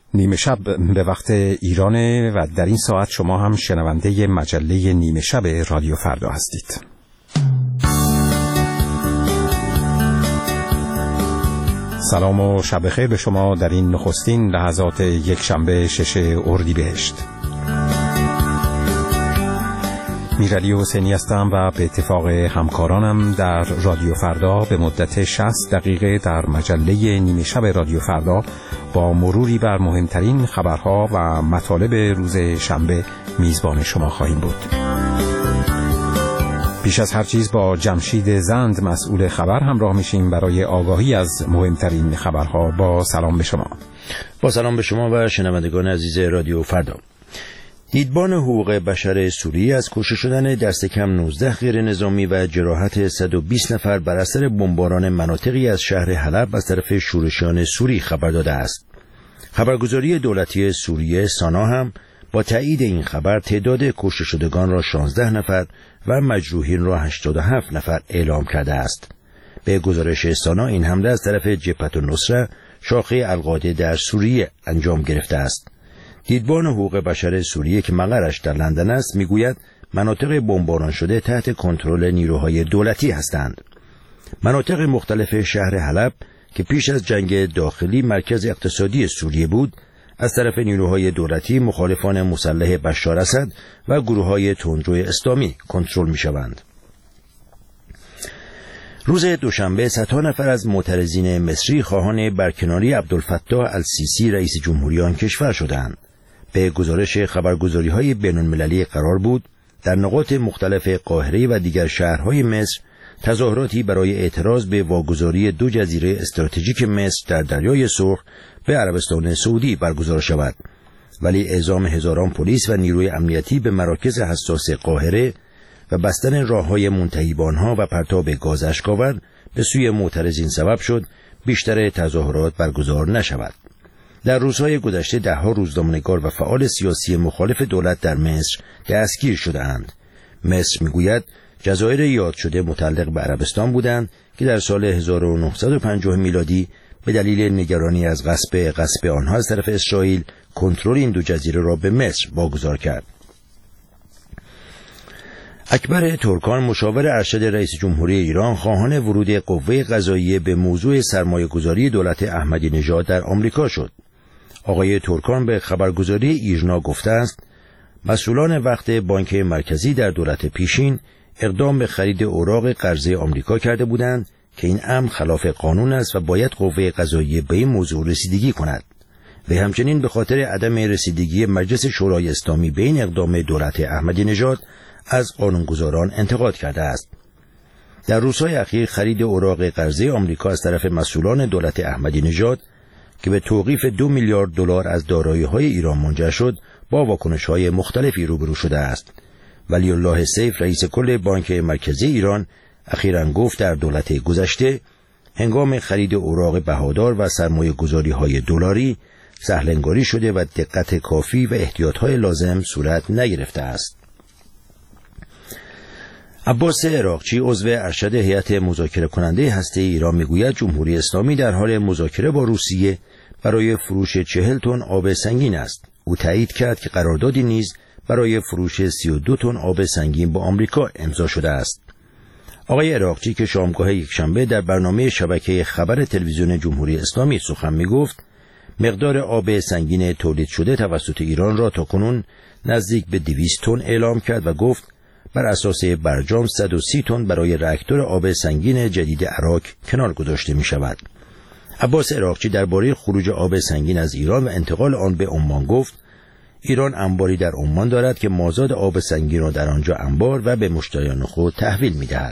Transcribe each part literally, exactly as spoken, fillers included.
نیمه شب به وقت ایرانه و در این ساعت شما هم شنونده مجله نیمه شب رادیو فردا هستید. سلام و شب خیر به شما در این نخستین لحظات یک شنبه شش اردیبهشت. میرعلی حسینی هستم و به اتفاق همکارانم در رادیو فردا به مدت شصت دقیقه در مجله نیمه شب رادیو فردا با مروری بر مهمترین خبرها و مطالب روز شنبه میزبان شما خواهیم بود. پیش از هر چیز با جمشید زند مسئول خبر همراه میشیم برای آگاهی از مهمترین خبرها. با سلام به شما. با سلام به شما و شنوندگان عزیز رادیو فردا. دیدبان حقوق بشر سوریه از کشته شدن دست کم نوزده غیر نظامی و جراحت صد و بیست نفر بر اثر بمباران مناطقی از شهر حلب از طرف شورشیان سوری خبر داده است. خبرگزاری دولتی سوریه سانا هم با تایید این خبر تعداد کشته شدگان را شانزده نفر و مجروحین را هشتاد و هفت نفر اعلام کرده است. به گزارش سانا این حمله از طرف جبهة النصره شاخه القاعده در سوریه انجام گرفته است. دیدبان حقوق بشر سوریه که مقرش در لندن است میگوید مناطق بمباران شده تحت کنترل نیروهای دولتی هستند. مناطق مختلف شهر حلب که پیش از جنگ داخلی مرکز اقتصادی سوریه بود از طرف نیروهای دولتی، مخالفان مسلح بشار اسد و گروه‌های تندرو اسلامی کنترل می‌شوند. روز دوشنبه صدها نفر از معترضین مصری خواهان برکناری عبدالفتاح السیسی رئیس جمهوری آن کشور شدند. به گزارش خبرگزاری‌های بین‌المللی قرار بود در نقاط مختلف قاهره و دیگر شهرهای مصر تظاهراتی برای اعتراض به واگذاری دو جزیره استراتژیک مصر در دریای سرخ به عربستان سعودی برگزار شود، ولی اعزام هزاران پلیس و نیروی امنیتی به مراکز حساس قاهره و بستن راههای منتهی به آنها و پرتاب گاز اشک‌آور به سوی معترضین سبب شد بیشتر تظاهرات برگزار نشود. در روزهای گذشته دهها روزنامه‌نگار و فعال سیاسی مخالف دولت در مصر دستگیر شده‌اند. مصر میگوید جزایر یاد شده متعلق به عربستان بودند که در سال هزار و نهصد و پنجاه میلادی به دلیل نگرانی از غصب غصب آنها از طرف اسرائیل کنترل این دو جزیره را به مصر واگذار کرد. اکبر ترکان مشاور ارشد رئیس جمهوری ایران خواهان ورود قوه قضاییه به موضوع سرمایه‌گذاری دولت احمدی نژاد در آمریکا شد. آقای ترکان به خبرگزاری ایرنا گفته است مسئولان وقت بانک مرکزی در دولت پیشین اقدام به خرید اوراق قرضه آمریکا کرده بودند که این امر خلاف قانون است و باید قوه قضاییه به این موضوع رسیدگی کند. و همچنین به خاطر عدم رسیدگی مجلس شورای اسلامی به این اقدام دولت احمدی نژاد از قانونگذاران انتقاد کرده است. در روزهای اخیر خرید اوراق قرضه آمریکا از طرف مسئولان دولت احمدی نژاد که به توقیف دو میلیارد دلار از دارایی‌های ایران منجر شد با واکنش‌های مختلفی روبرو شده است. ولی الله سیف رئیس کل بانک مرکزی ایران اخیراً گفت در دولت گذشته هنگام خرید اوراق بهادار و سرمایه‌گذاری‌های دلاری سهل‌انگاری شده و دقت کافی و احتیاط‌های لازم صورت نگرفته است. عباس عراقچی عضو ارشد هیئت مذاکره کننده هسته ایران میگوید جمهوری اسلامی در حال مذاکره با روسیه برای فروش چهل تن آب سنگین است. او تایید کرد که قراردادی نیز برای فروش سی و دو تن آب سنگین با آمریکا امضا شده است. آقای عراقچی که شامگاه یکشنبه در برنامه شبکه خبر تلویزیون جمهوری اسلامی سخن میگفت مقدار آب سنگین تولید شده توسط ایران را تاکنون نزدیک به دویست تن اعلام کرد و گفت بر اساس برجام صد و سی تن برای راکتور آب سنگین جدید عراق کنار گذاشته می شود. عباس عراقچی درباره خروج آب سنگین از ایران و انتقال آن به عمان گفت ایران انباری در عمان دارد که مازاد آب سنگین را در آنجا انبار و به مشتریان خود تحویل می دهد.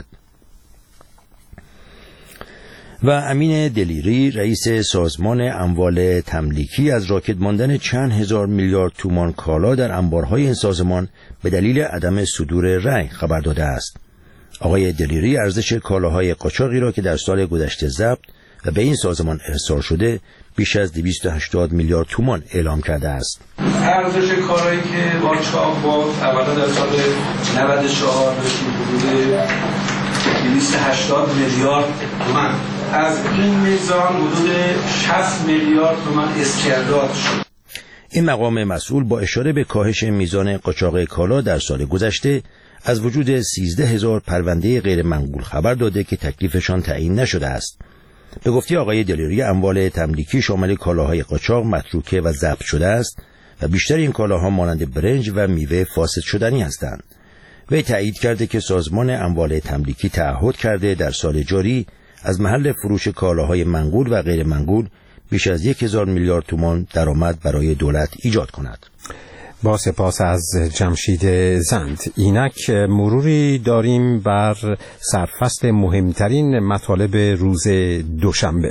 و امین دلیری رئیس سازمان اموال تملیکی از راکد ماندن چند هزار میلیارد تومان کالا در انبارهای این سازمان به دلیل عدم صدور رأی خبر داده است. آقای دلیری ارزش کالاهای قاچاقی را که در سال گذشته ضبط و به این سازمان ارسال شده بیش از دویست و هشتاد میلیارد تومان اعلام کرده است. ارزش کالایی که قاچاق بود اولا در سال نود و چهار رسید حدود دویست و هشتاد میلیارد تومان. از این میزان حدود شصت میلیارد تومان اسکرداد شد. این مقام مسئول با اشاره به کاهش میزان قاچاق کالا در سال گذشته از وجود سیزده هزار پرونده غیر منقول خبر داده که تکلیفشان تعیین نشده است. به گفته آقای دلیری اموال تملیکی شامل کالاهای قاچاق متروکه و ضبط شده است و بیشتر این کالاها مانند برنج و میوه فاسد شدنی هستند. وی تایید کرده که سازمان اموال تملیکی تعهد کرده در سال جاری از محل فروش کالاهای منقول و غیر منقول بیش از یک هزار میلیارد تومان درآمد برای دولت ایجاد کند. با سپاس از جمشید زند. اینک مروری داریم بر سرفصل مهمترین مطالب روز دوشنبه.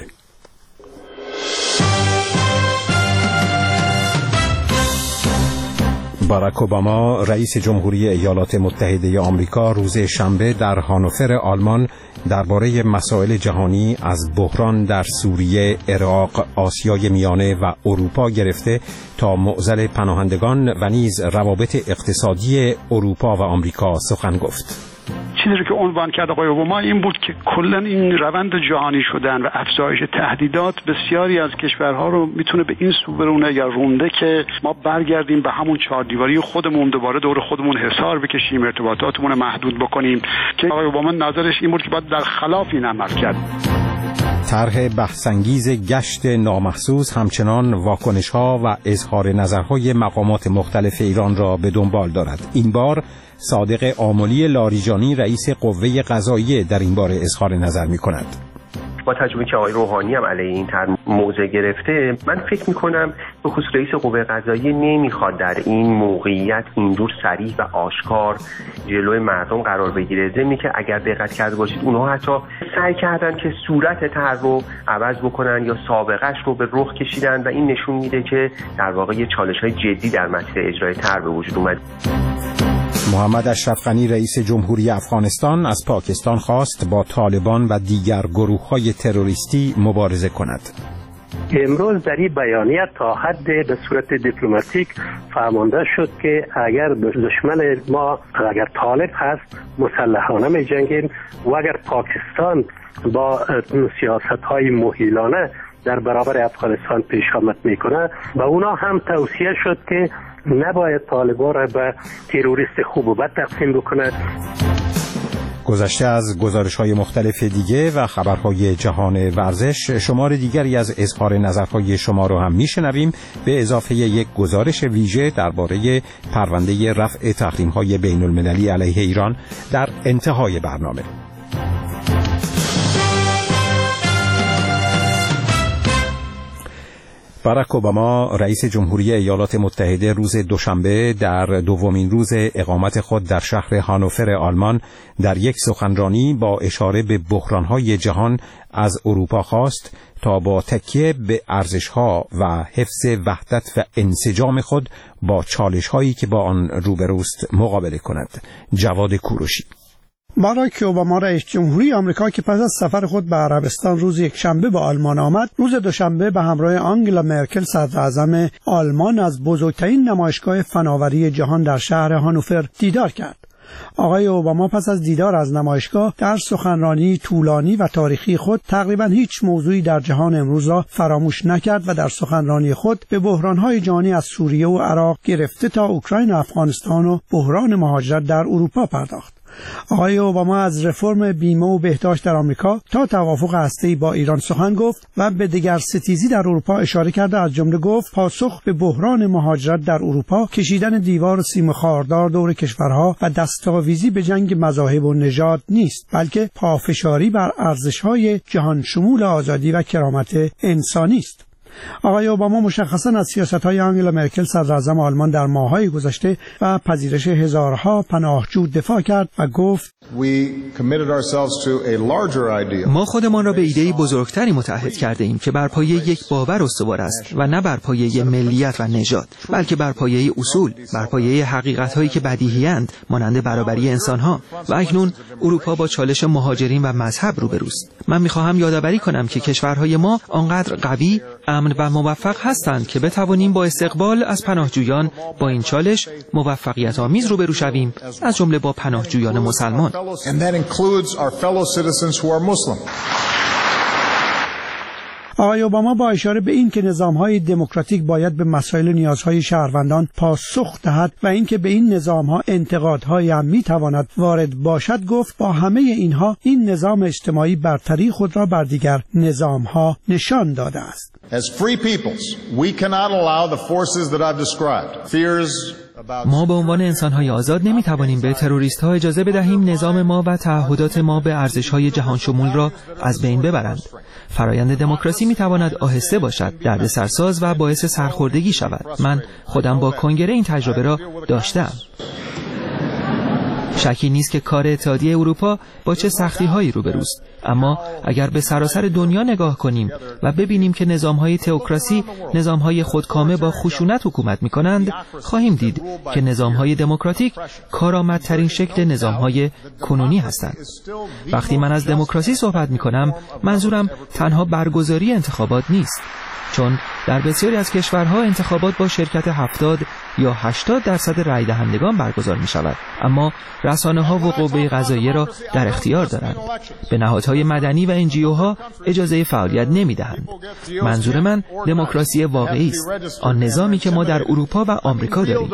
باراک اوباما رئیس جمهوری ایالات متحده آمریکا روز شنبه در هانوفر آلمان درباره مسائل جهانی از بحران در سوریه، عراق، آسیای میانه و اروپا گرفته تا معضل پناهندگان و نیز روابط اقتصادی اروپا و آمریکا سخن گفت. چیزی که عنوان کرد آقای اوباما این بود که کلا این روند جهانی شدن و افزایش تهدیدات بسیاری از کشورها رو میتونه به این سو برونه یا رونده که ما برگردیم به همون چهار دیواری خودمون، دوباره دور خودمون حصار بکشیم، ارتباطاتمون رو محدود بکنیم، که آقای اوباما نظرش این بود که باید در خلاف این عمل کرد. طرح بحث‌انگیز گشت نامحسوس همچنان واکنش‌ها و اظهار نظرهای مقامات مختلف ایران را به دنبال دارد. این بار صادق آملی لاریجانی رئیس قوه قضاییه در این باره اظهار نظر می‌کند. با تجربه که آقای روحانی هم علیه این طرح موضع گرفته، من فکر می‌کنم به خصوص رئیس قوه قضاییه نمی‌خواد در این موقعیت اینجور صریح و آشکار جلوی مردم قرار بگیره. ضمن که اگر دقت کرده باشید اونها حتی سعی کردن که صورت طرح رو عوض بکنن یا سابقه‌اش رو به رخ کشیدن و این نشون میده که در واقع چالش‌های جدی در مسیر اجرای طرح به وجود اومد. محمد اشرف غنی رئیس جمهوری افغانستان از پاکستان خواست با طالبان و دیگر گروه‌های تروریستی مبارزه کند. امروز در این بیانیه تا حد به صورت دیپلماتیک فرمانده شد که اگر دشمن ما اگر طالب هست مسلحانه می جنگیم و اگر پاکستان با سیاست‌های مهیلانه در برابر افغانستان پیش آمد میکنه و اونا هم توصیه شد که نباید طالبان را به تروریست خوب و بد تقسیم بکنه. گذشته از گزارش‌های مختلف دیگه و خبرهای جهان ورزش، شمار دیگری از اظهار نظرهای شما رو هم میشنویم به اضافه یک گزارش ویژه درباره پرونده رفع تحریم‌های بین‌المللی علیه ایران در انتهای برنامه. باراک اوباما رئیس جمهوری ایالات متحده روز دوشنبه در دومین روز اقامت خود در شهر هانوفر آلمان در یک سخنرانی با اشاره به بحران‌های جهان از اروپا خواست تا با تکیه به ارزش‌ها و حفظ وحدت و انسجام خود با چالش‌هایی که با آن روبروست مقابله کند. جواد کوروشی. باراک اوباما رئیس جمهوری آمریکا که پس از سفر خود به عربستان روز یکشنبه به آلمان آمد، روز دوشنبه به همراه آنگلا مرکل صدراعظم آلمان از بزرگترین نمایشگاه فناوری جهان در شهر هانوفر دیدار کرد. آقای اوباما پس از دیدار از نمایشگاه در سخنرانی طولانی و تاریخی خود تقریبا هیچ موضوعی در جهان امروز را فراموش نکرد و در سخنرانی خود به بحران‌های جهانی از سوریه و عراق گرفته تا اوکراین و افغانستان و بحران مهاجرت در اروپا پرداخت. آقای اوباما از رفرم بیمه و بهداشت در آمریکا تا توافق هسته‌ای با ایران سخن گفت و به دگرستیزی در اروپا اشاره کرد. از جمله گفت پاسخ به بحران مهاجرت در اروپا کشیدن دیوار سیم خاردار دور کشورها و دستاویزی به جنگ مذاهب و نژاد نیست، بلکه پافشاری بر ارزش‌های جهان شمول آزادی و کرامت انسانی است. آقای اوباما مشخصاً از سیاست‌های آنگلا مرکل صدراعظم آلمان در ماه‌های گذشته و پذیرش هزارها پناهجو دفاع کرد و گفت ما خودمان را به ایده‌ای بزرگتری متعهد کرده ایم که بر پایه یک باور استوار است و نه بر پایه ملیت و نژاد، بلکه بر پایه اصول، بر پایه حقیقت‌هایی که بدیهی‌اند مانند برابری انسان‌ها. و اکنون اروپا با چالش مهاجرین و مذهب روبروست. من می‌خواهم یادآوری کنم که کشورهای ما آنقدر قوی، امن و موفق هستند که بتوانیم با استقبال از پناهجویان با این چالش موفقیت آمیز روبرو شویم، از جمله با پناهجویان مسلمان. آقای اوباما با اشاره به این که نظام‌های دموکراتیک باید به مسائل و نیازهای شهروندان پاسخ دهد و اینکه به این نظام‌ها انتقادهایی هم می‌تواند وارد باشد گفت با همه اینها این نظام اجتماعی برتری خود را بر دیگر نظام‌ها نشان داده است. As free peoples, we cannot allow the forces that I've described. Fears ما به عنوان انسان‌های آزاد نمی‌توانیم به تروریست‌ها اجازه بدهیم نظام ما و تعهدات ما به ارزش‌های جهان شمول را از بین ببرند. فرایند دموکراسی می‌تواند آهسته باشد، دردسرساز و باعث سرخوردگی شود. من خودم با کنگره این تجربه را داشتم. شکی نیست که کار اتحادیه اروپا با چه سختی‌هایی روبروست، اما اگر به سراسر دنیا نگاه کنیم و ببینیم که نظام‌های تئوکراسی نظام‌های خودکامه با خشونت حکومت می‌کنند، خواهیم دید که نظام‌های دموکراتیک کارآمدترین شکل نظام‌های کنونی هستند. وقتی من از دموکراسی صحبت می‌کنم، منظورم تنها برگزاری انتخابات نیست، چون در بسیاری از کشورها انتخابات با شرکت هفتاد یا هشتاد درصد رای دهندگان برگزار می شود، اما رسانه‌ها و قوه قضاییه را در اختیار دارند. به نهادهای مدنی و انجیوها اجازه فعالیت نمی دهند. منظور من دموکراسی واقعی است، آن نظامی که ما در اروپا و آمریکا داریم.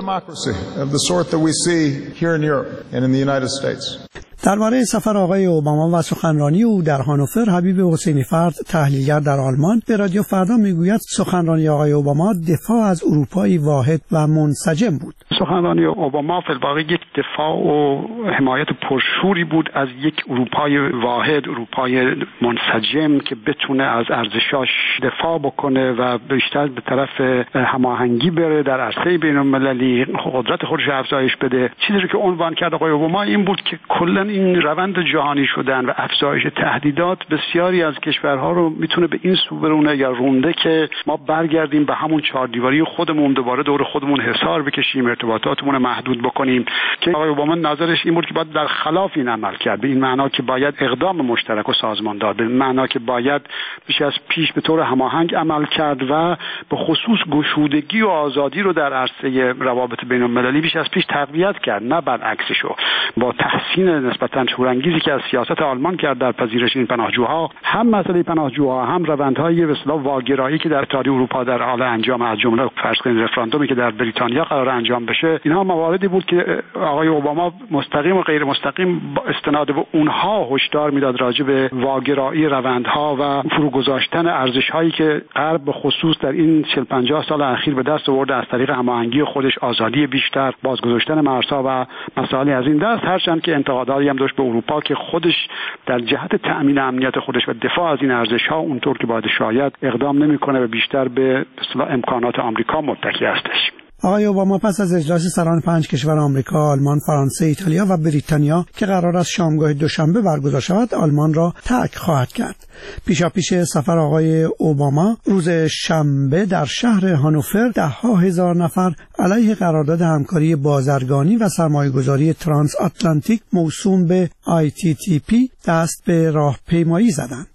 درباره سفر آقای اوباما و سخنرانی او در هانوفر، حبیب حسینی فرد، تحلیلگر در آلمان، به رادیو فردا میگوید سخنرانی آقای اوباما دفاع از اروپایی واحد و منسجم بود. سخنرانی اوباما فی الواقع یک دفاع و حمایت پرشوری بود از یک اروپای واحد، اروپای منسجم که بتونه از ارزشاش دفاع بکنه و بیشتر به طرف هماهنگی بره در عرصه بین‌المللی، قدرت خودش افزایش بده. چیزی که عنوان کرد آقای اوباما این بود که کلا این روند جهانی شدن و افزایش تهدیدات بسیاری از کشورها رو میتونه به این سو برونه یا رونده که ما برگردیم به همون چهار دیواری خودمون، دوباره دور خودمون حصار بکشیم، ارتباطاتمون رو محدود بکنیم، که آقای اوباما نظرش این بود که باید در خلاف این عمل کرد، به این معنا که باید اقدام مشترک و سازماندار، به این معنا که باید بیش از پیش به طور هماهنگ عمل کرد و به خصوص گشودگی و آزادی رو در عرصه روابط بین‌المللی بیش از پیش تقویت کرد، نه برعکسشو. با تحسین نسبتاً شورانگیزی که از سیاست آلمان کرد در پذیرش این پناهجوها، هم مسئله پناهجوها، هم روندهای به اصطلاح واگرایی که در تاریخ اروپا در حال انجام، از جمله فرض کنید رفراندومی که در بریتانیا قرار انجام بشه، اینها مواردی بود که آقای اوباما مستقیم و غیر مستقیم استناد به اونها هشدار میداد راجع به واگرایی روندها و فروگذاشتن ارزش‌هایی که غرب به خصوص در این چهل پنجاه سال اخیر به دست آورده از طریق هماهنگی خودش، آزادی بیشتر، بازگذاشتن مرزها و مسائلی از این دست، هرچند که انتقاداتی هم داشت به اروپا که خودش در جهت تأمین امنیت خودش و دفاع از این ارزش‌ها اونطور که باید شاید اقدام نمی‌کنه و بیشتر به اصطلاح امکانات آمریکا متکی هستش. آقای اوباما پس از اجلاس سران پنج کشور آمریکا، آلمان، فرانسه، ایتالیا و بریتانیا که قرار است شامگاه دوشنبه برگزار شود، آلمان را ترک خواهد کرد. پیشاپیش سفر آقای اوباما روز شنبه در شهر هانوفر ده ها هزار نفر علیه قرارداد همکاری بازرگانی و سرمایه‌گذاری ترانس آتلانتیک موسوم به آی تی تی پی دست به راهپیمایی زدند.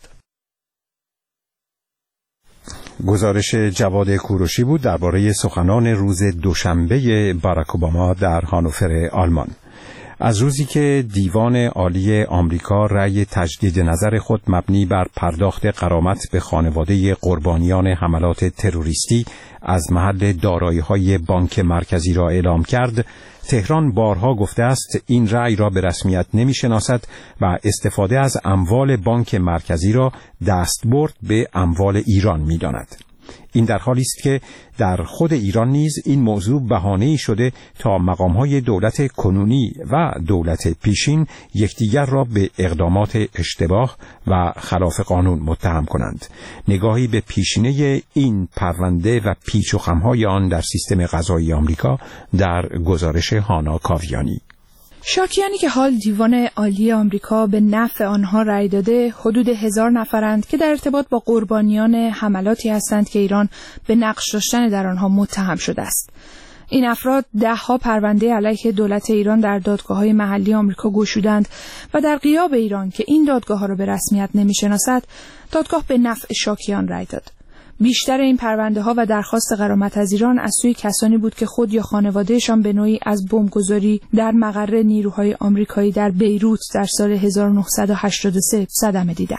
گزارش جواد کوروشی بود درباره سخنان روز دوشنبه باراک اوباما در هانوفر آلمان. از روزی که دیوان عالی آمریکا رأی تجدید نظر خود مبنی بر پرداخت غرامت به خانواده قربانیان حملات تروریستی از محل دارایی‌های بانک مرکزی را اعلام کرد، تهران بارها گفته است این رأی را به رسمیت نمی‌شناسد و استفاده از اموال بانک مرکزی را دستبرد به اموال ایران می‌داند. این در حالی است که در خود ایران نیز این موضوع بهانه‌ای شده تا مقام‌های دولت کنونی و دولت پیشین یکدیگر را به اقدامات اشتباه و خلاف قانون متهم کنند. نگاهی به پیشینه این پرونده و پیچ و خم‌های آن در سیستم قضایی آمریکا در گزارش هانا کاویانی. شاکیانی که حال دیوان عالی آمریکا به نفع آنها رأی داده حدود هزار نفرند که در ارتباط با قربانیان حملاتی هستند که ایران به نقش داشتن در آنها متهم شده است. این افراد ده ها پرونده علیه دولت ایران در دادگاه‌های محلی آمریکا گشودند و در غیاب ایران که این دادگاه‌ها را به رسمیت نمی‌شناسد، دادگاه به نفع شاکیان رأی داد. بیشتر این پرونده ها و درخواست غرامت از ایران از سوی کسانی بود که خود یا خانوادهشان به نوعی از بمبگذاری در مقر نیروهای آمریکایی در بیروت در سال هزار و نهصد و هشتاد و سه صدمه دیدند.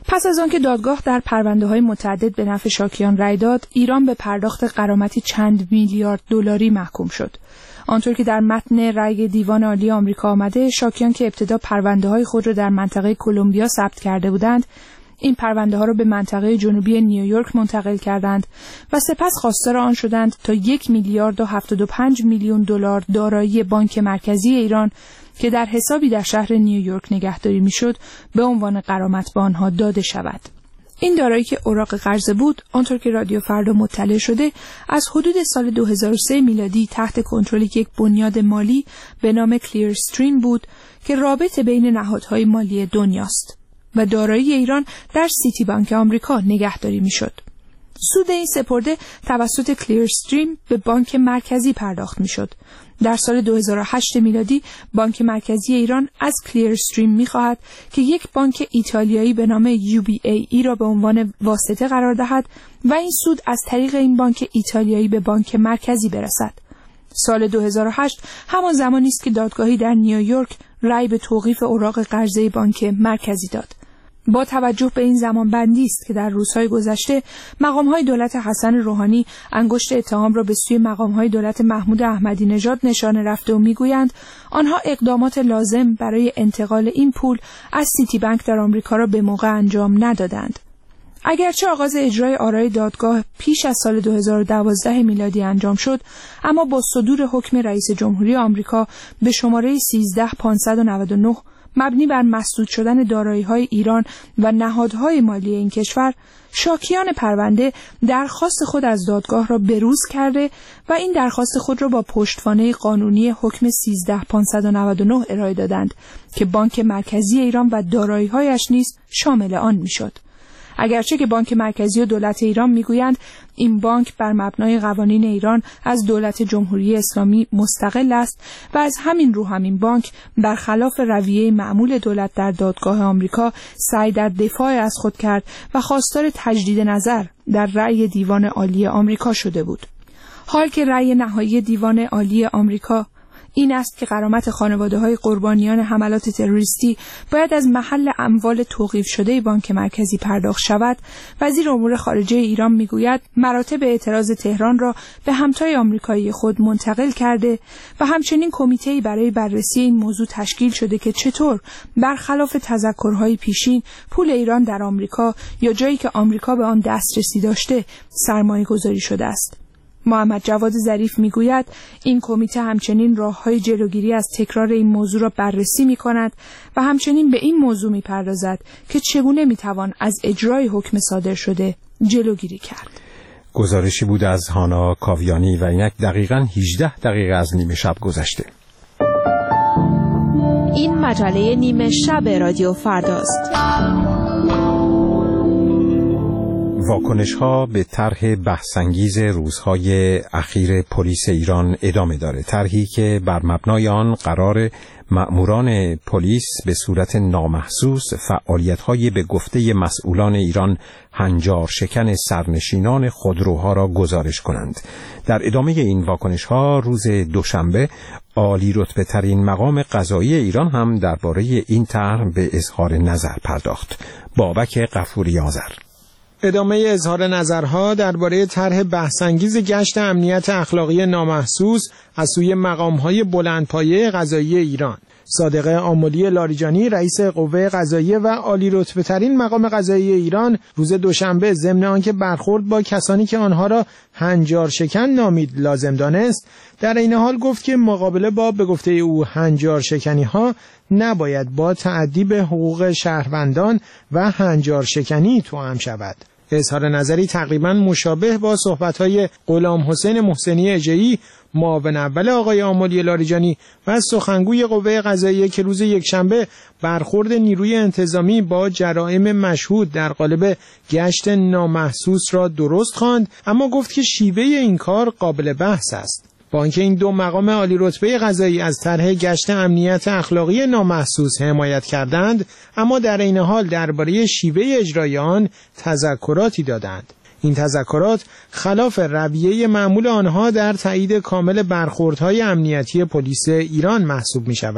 پس از آنکه دادگاه در پرونده‌های متعدد به نفع شاکیان رأی داد، ایران به پرداخت غرامتی چند میلیارد دلاری محکوم شد. آنطور که در متن رأی دیوان عالی آمریکا آمده، شاکیان که ابتدا پرونده‌های خود را در منطقه کلمبیا ثبت کرده بودند، این پرونده ها را به منطقه جنوبی نیویورک منتقل کردند و سپس خواستار آن شدند تا یک میلیارد و هفتاد و پنج میلیون دلار دارایی بانک مرکزی ایران که در حسابی در شهر نیویورک نگهداری میشد به عنوان غرامت به آنها داده شود. این دارایی که اوراق قرضه بود، آنطور که رادیو فردا مطلع شده، از حدود سال دو هزار و سه میلادی تحت کنترل یک بنیاد مالی به نام کلیر استریم بود که رابط بین نهادهای مالی دنیاست و دارایی ایران در سیتی بانک آمریکا نگهداری میشد. سود این سپرده توسط کلیر استریم به بانک مرکزی پرداخت میشد. در سال دو هزار و هشت میلادی بانک مرکزی ایران از کلیر استریم میخواهد که یک بانک ایتالیایی به نام یو بی ای ای را به عنوان واسطه قرار دهد و این سود از طریق این بانک ایتالیایی به بانک مرکزی برسد. سال دو هزار و هشت همان زمانی است که دادگاهی در نیویورک رأی به توقیف اوراق قرضه بانک مرکزی داد. با توجه به این زمان بندی است که در روزهای گذشته مقام‌های دولت حسن روحانی انگشت اتهام را به سوی مقام‌های دولت محمود احمدی نژاد نشانه رفته و میگویند آنها اقدامات لازم برای انتقال این پول از سیتی بانک در آمریکا را به موقع انجام ندادند. اگرچه آغاز اجرای آرای دادگاه پیش از سال دو هزار و دوازده میلادی انجام شد، اما با صدور حکم رئیس جمهوری آمریکا به شماره سیزده هزار پانصد و نود و نه مبنی بر مسدود شدن دارایی‌های ایران و نهادهای مالی این کشور، شاکیان پرونده درخواست خود از دادگاه را بروز کرده و این درخواست خود را با پشتوانه قانونی حکم سیزده هزار پانصد و نود و نه ارائه دادند که بانک مرکزی ایران و دارایی‌هایش نیز شامل آن میشد. اگرچه که بانک مرکزی و دولت ایران میگویند این بانک بر مبنای قوانین ایران از دولت جمهوری اسلامی مستقل است و از همین رو همین بانک برخلاف رویه معمول دولت در دادگاه آمریکا سعی در دفاع از خود کرد و خواستار تجدید نظر در رأی دیوان عالی آمریکا شده بود. حال که رأی نهایی دیوان عالی آمریکا این است که غرامت خانواده‌های قربانیان حملات تروریستی باید از محل اموال توقیف شده بانک مرکزی پرداخت شود، وزیر امور خارجه ایران میگوید مراتب اعتراض تهران را به همتای آمریکایی خود منتقل کرده و همچنین کمیته‌ای برای بررسی این موضوع تشکیل شده که چطور برخلاف تذکرهای پیشین پول ایران در آمریکا یا جایی که آمریکا به آن دسترسی داشته سرمایه‌گذاری شده است. محمد جواد ظریف میگوید این کمیته همچنین راه‌های جلوگیری از تکرار این موضوع را بررسی می‌کند و همچنین به این موضوع می‌پردازد که چگونه می‌توان از اجرای حکم صادر شده جلوگیری کرد. گزارشی بود از هانا کاویانی و اینک دقیقاً هجده دقیقه از نیمه شب گذشته. این مجله نیمه شب رادیو فرداست. واکنش‌ها به طرح بحث‌انگیز روزهای اخیر پلیس ایران ادامه داره. طرحی که بر مبنای آن قرار مأموران پلیس به صورت نامحسوس فعالیت‌های به گفته مسئولان ایران هنجار شکن سرنشینان خودروها را گزارش کنند. در ادامه این واکنش‌ها روز دوشنبه عالی رتبه ترین مقام قضایی ایران هم درباره این طرح به اظهار نظر پرداخت. بابک غفوری آذر. ادامه اظهار نظرها درباره طرح بحث‌انگیز گشت امنیت اخلاقی نامحسوس از سوی مقام‌های بلندپایه قضایی ایران. صادق آملی لاریجانی رئیس قوه قضاییه و عالی رتبه ترین مقام قضایی ایران روز دوشنبه ضمن آنکه برخورد با کسانی که آنها را هنجار شکن نامید لازم دانست، در این حال گفت که مقابله با به گفته او هنجار شکنی ها نباید با تعدی به حقوق شهروندان و هنجار شکنی توأم شود. اظهار نظری تقریبا مشابه با صحبت‌های غلام حسین محسنی اژه‌ای معاون اول آقای آملی لاریجانی و سخنگوی قوه قضاییه که روز یکشنبه برخورد نیروی انتظامی با جرائم مشهود در قالب گشت نامحسوس را درست خواند، اما گفت که شیوه این کار قابل بحث است. با اینکه این دو مقام عالی رتبه قضایی از طرح گشت امنیت اخلاقی نامحسوس حمایت کردند، اما در این حال درباره شیوه اجرای آن تذکراتی دادند. این تذکرات خلاف رویه معمول آنها در تایید کامل برخوردهای امنیتی پلیس ایران محسوب می شود.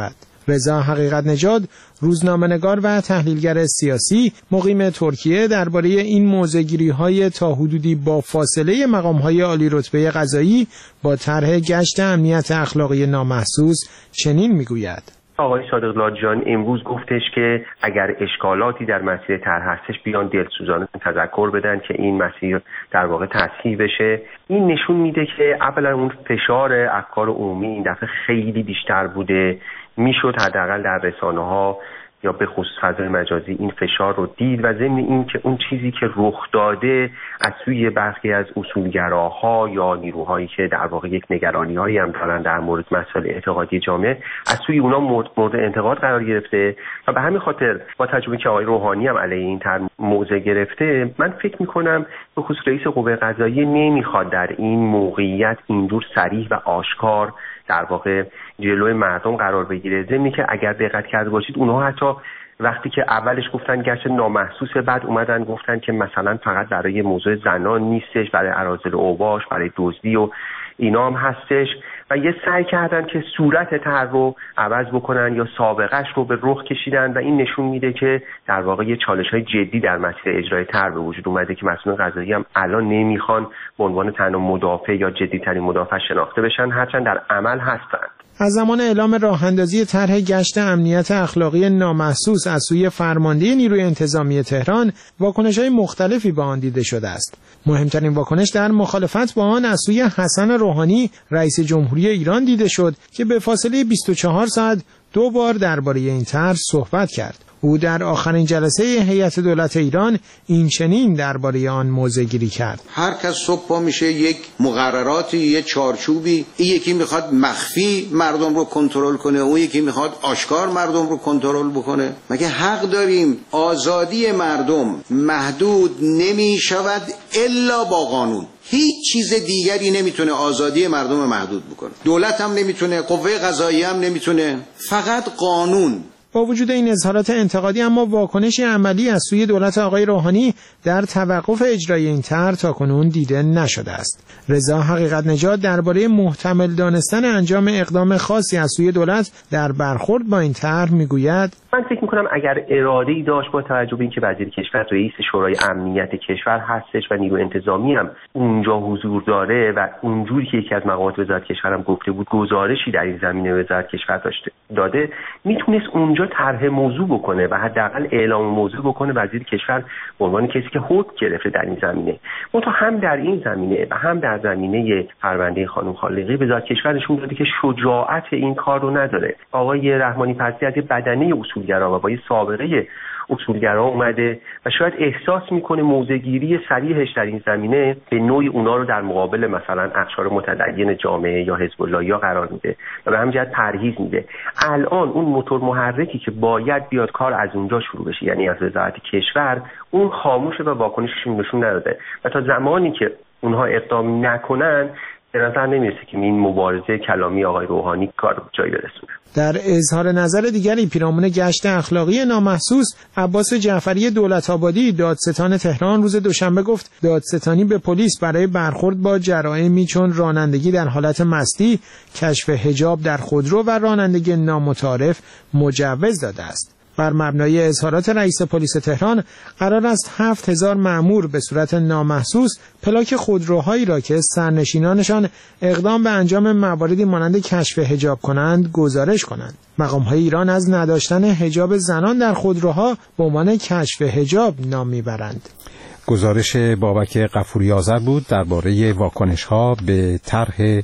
رضا حقیقت نژاد، روزنامه‌نگار و تحلیلگر سیاسی مقیم ترکیه، درباره این موضع‌گیری‌های تا حدودی با فاصله مقام‌های عالی رتبه قضایی با طرح گشت امنیت اخلاقی نامحسوس چنین می‌گوید: آقای صادق لاجان امروز گفتش که اگر اشکالاتی در مسیر طرح هستش بیان دلسوزانه تذکر بدن که این مسیر در واقع تصحیح بشه. این نشون میده که اولا اون فشار افکار عمومی این دفعه خیلی بیشتر بوده، میشد حداقل در رسانه‌ها یا به خصوص فضای مجازی این فشار رو دید و ضمن این که اون چیزی که رخ داده از سوی برخی از اصولگراها یا نیروهایی که در واقع یک نگرانی‌هایی هم دارن در مورد مسائل اعتقادی جامعه از سوی اونا مورد انتقاد قرار گرفته و به همین خاطر با تجربه که آقای روحانی هم علیه این طرح موضع گرفته، من فکر می‌کنم به خصوص رئیس قوه قضاییه نمیخواد در این موقعیت اینجور صریح و آشکار در واقع جلوی مردم قرار بگیره. ضمن که اگر دقت کرده باشید اونها حتی وقتی که اولش گفتن گشت نامحسوس، بعد اومدن گفتن که مثلا فقط برای موضوع زنان نیستش، برای اراذل اوباش، برای دزدی و اینا هم هستش و یه سعی کردن که صورت طرح رو عوض بکنن یا سابقهش رو به رخ کشیدن و این نشون میده که در واقع یه چالش‌های جدی در مسیر اجرای طرح به وجود اومده که مسئولان قضایی هم الان نمیخوان به عنوان تنها مدافع یا جدی‌ترین مدافع شناخته بشن، هرچند در عمل هستند. از زمان اعلام راه اندازی طرح گشت امنیت اخلاقی نامحسوس از سوی فرمانده نیروی انتظامی تهران، واکنش‌های مختلفی با آن دیده شده است. مهمترین واکنش در مخالفت با آن از سوی حسن روحانی، رئیس جمهوری ایران دیده شد که به فاصله بیست و چهار ساعت دو بار درباره این طرح صحبت کرد. او در آخرین جلسه هیئت دولت ایران این چنین درباره آن موضع‌گیری کرد: هر کس صبح پا میشه یک مقرراتی، یک چارچوبی، این یکی میخواد مخفی مردم رو کنترل کنه، اون یکی میخواد آشکار مردم رو کنترل بکنه. مگه حق داریم آزادی مردم محدود نمیشود الا با قانون؟ هیچ چیز دیگری نمیتونه آزادی مردم محدود بکنه. دولت هم نمیتونه، قوه قضاییه هم نمیتونه، فقط قانون. با وجود این اظهارات انتقادی اما واکنشی عملی از سوی دولت آقای روحانی در توقف اجرای این طرح تاکنون دیده نشده است. رضا حقیقت نژاد درباره محتمل دانستن انجام اقدام خاصی از سوی دولت در برخورد با این طرح میگوید: من فکر میکنم اگر اراده‌ای داشت با توجه به اینکه وزیر کشور رئیس شورای امنیت کشور هستش و نیروی انتظامی هم اونجا حضور داره و اونجوری که یکی از مقامات وزارت کشور هم گفته بود گزارشی در این زمینه وزارت کشور داشته داده، میتونست اونجا طرح موضوع بکنه و حداقل اعلام موضوع بکنه وزیر کشور به عنوان کسی که حکم گرفته در این زمینه. منتها هم در این زمینه و هم در زمینه پرونده خانم خالقی وزارت کشور نشون داده که شجاعت این کار رو نداره. آقای رحمانی پزی از بدنه اصولگرا و با یه سابقه اصولگرا اومده و شاید احساس میکنه موضع‌گیری صریحش در این زمینه به نوعی اونا رو در مقابل مثلا اقشار متدین جامعه یا حزب الله یا قرار میده و به همین جهت پرهیز میده. الان اون موتور محرکی که باید بیاد کار از اونجا شروع بشه، یعنی از وزارت کشور، اون خاموشه و واکنششون نشون نداده و تا زمانی که اونها اقدام نکنن به نظر نمیرسه که این مبارزه کلامی آقای روحانی کار جایی برسونه. در اظهار نظر دیگری پیرامون گشت اخلاقی نامحسوس، عباس جعفری دولت‌آبادی دادستان تهران روز دوشنبه گفت دادستانی به پلیس برای برخورد با جرائمی چون رانندگی در حالت مستی، کشف حجاب در خودرو و رانندگی نامتعارف مجوز داده است. بر مبنای اظهارات رئیس پلیس تهران قرار است هفت هزار مأمور به صورت نامحسوس پلاک خودروهایی را که سرنشینانشان اقدام به انجام مواردی مانند کشف حجاب کنند گزارش کنند. مقام‌های ایران از نداشتن حجاب زنان در خودروها به عنوان کشف حجاب نام میبرند. گزارش بابک غفوری آذر بود درباره واکنش‌ها به طرح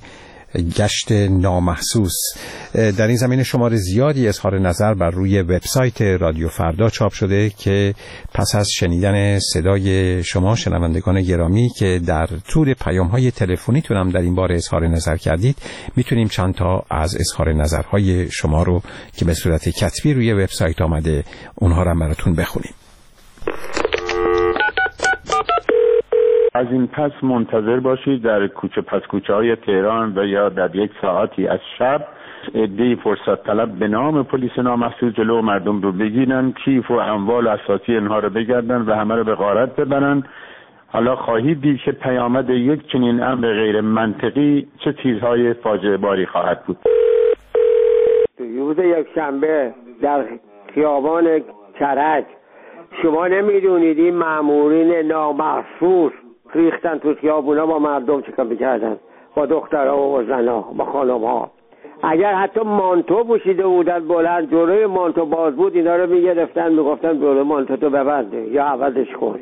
گشت نامحسوس. در این زمینه شمار زیادی اظهار نظر بر روی وبسایت رادیو فردا چاپ شده که پس از شنیدن صدای شما شنوندگان گرامی که در طول پیام‌های تلفنیتون هم در این باره اظهار نظر کردید، میتونیم چند تا از اظهار نظرهای شما رو که به صورت کتبی روی وبسایت آمده اونها رو براتون بخونیم. از این پس منتظر باشید در کوچه پس کوچه های تهران و یا در یک ساعتی از شب عده‌ای فرصت طلب به نام پلیس نامحسوس جلو مردم رو بگیرن، کیف و اموال و اساسی اینها رو بگردن و همه رو به غارت ببرن. حالا خواهید دید که پیامد یک چنین امر غیر منطقی چه چیزهای فاجعه باری خواهد بود. Do you روز یک شنبه در خیابان کرج، شما نمیدونید این مامورین نامحسوس ریختن تو خیابونا با مردم چیکار میکردن، با دخترها و زنها، با خانمها. اگر حتی مانتو پوشیده بودن بلند، جلوی مانتو باز بود، اینا رو میگرفتن میگفتن جلوی مانتو تو ببنده یا عوضش کن.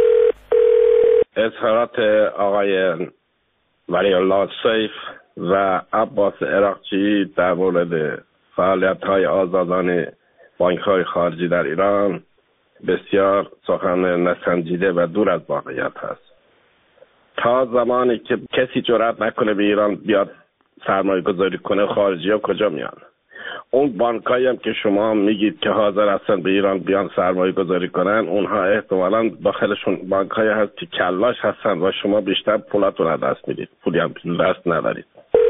اظهارات آقای ولی الله سیف و عباس عراقچی در مورد فعالیت‌های آزادانه بانک‌های خارجی در ایران بسیار سخن نسنجیده و دور از واقعیت هست. تا زمانی که کسی جرأت نکنه به ایران بیاد سرمایه گذاری کنه، خارجی ها کجا میان؟ اون بانکایی هم که شما میگید که حاضر هستن به ایران بیان سرمایه گذاری کنن، اونها احتمالاً داخلشون بانکایی هست که کلاش هستن و شما بیشتر پولاتون رو دست میدید، پولی هم دست ندارید.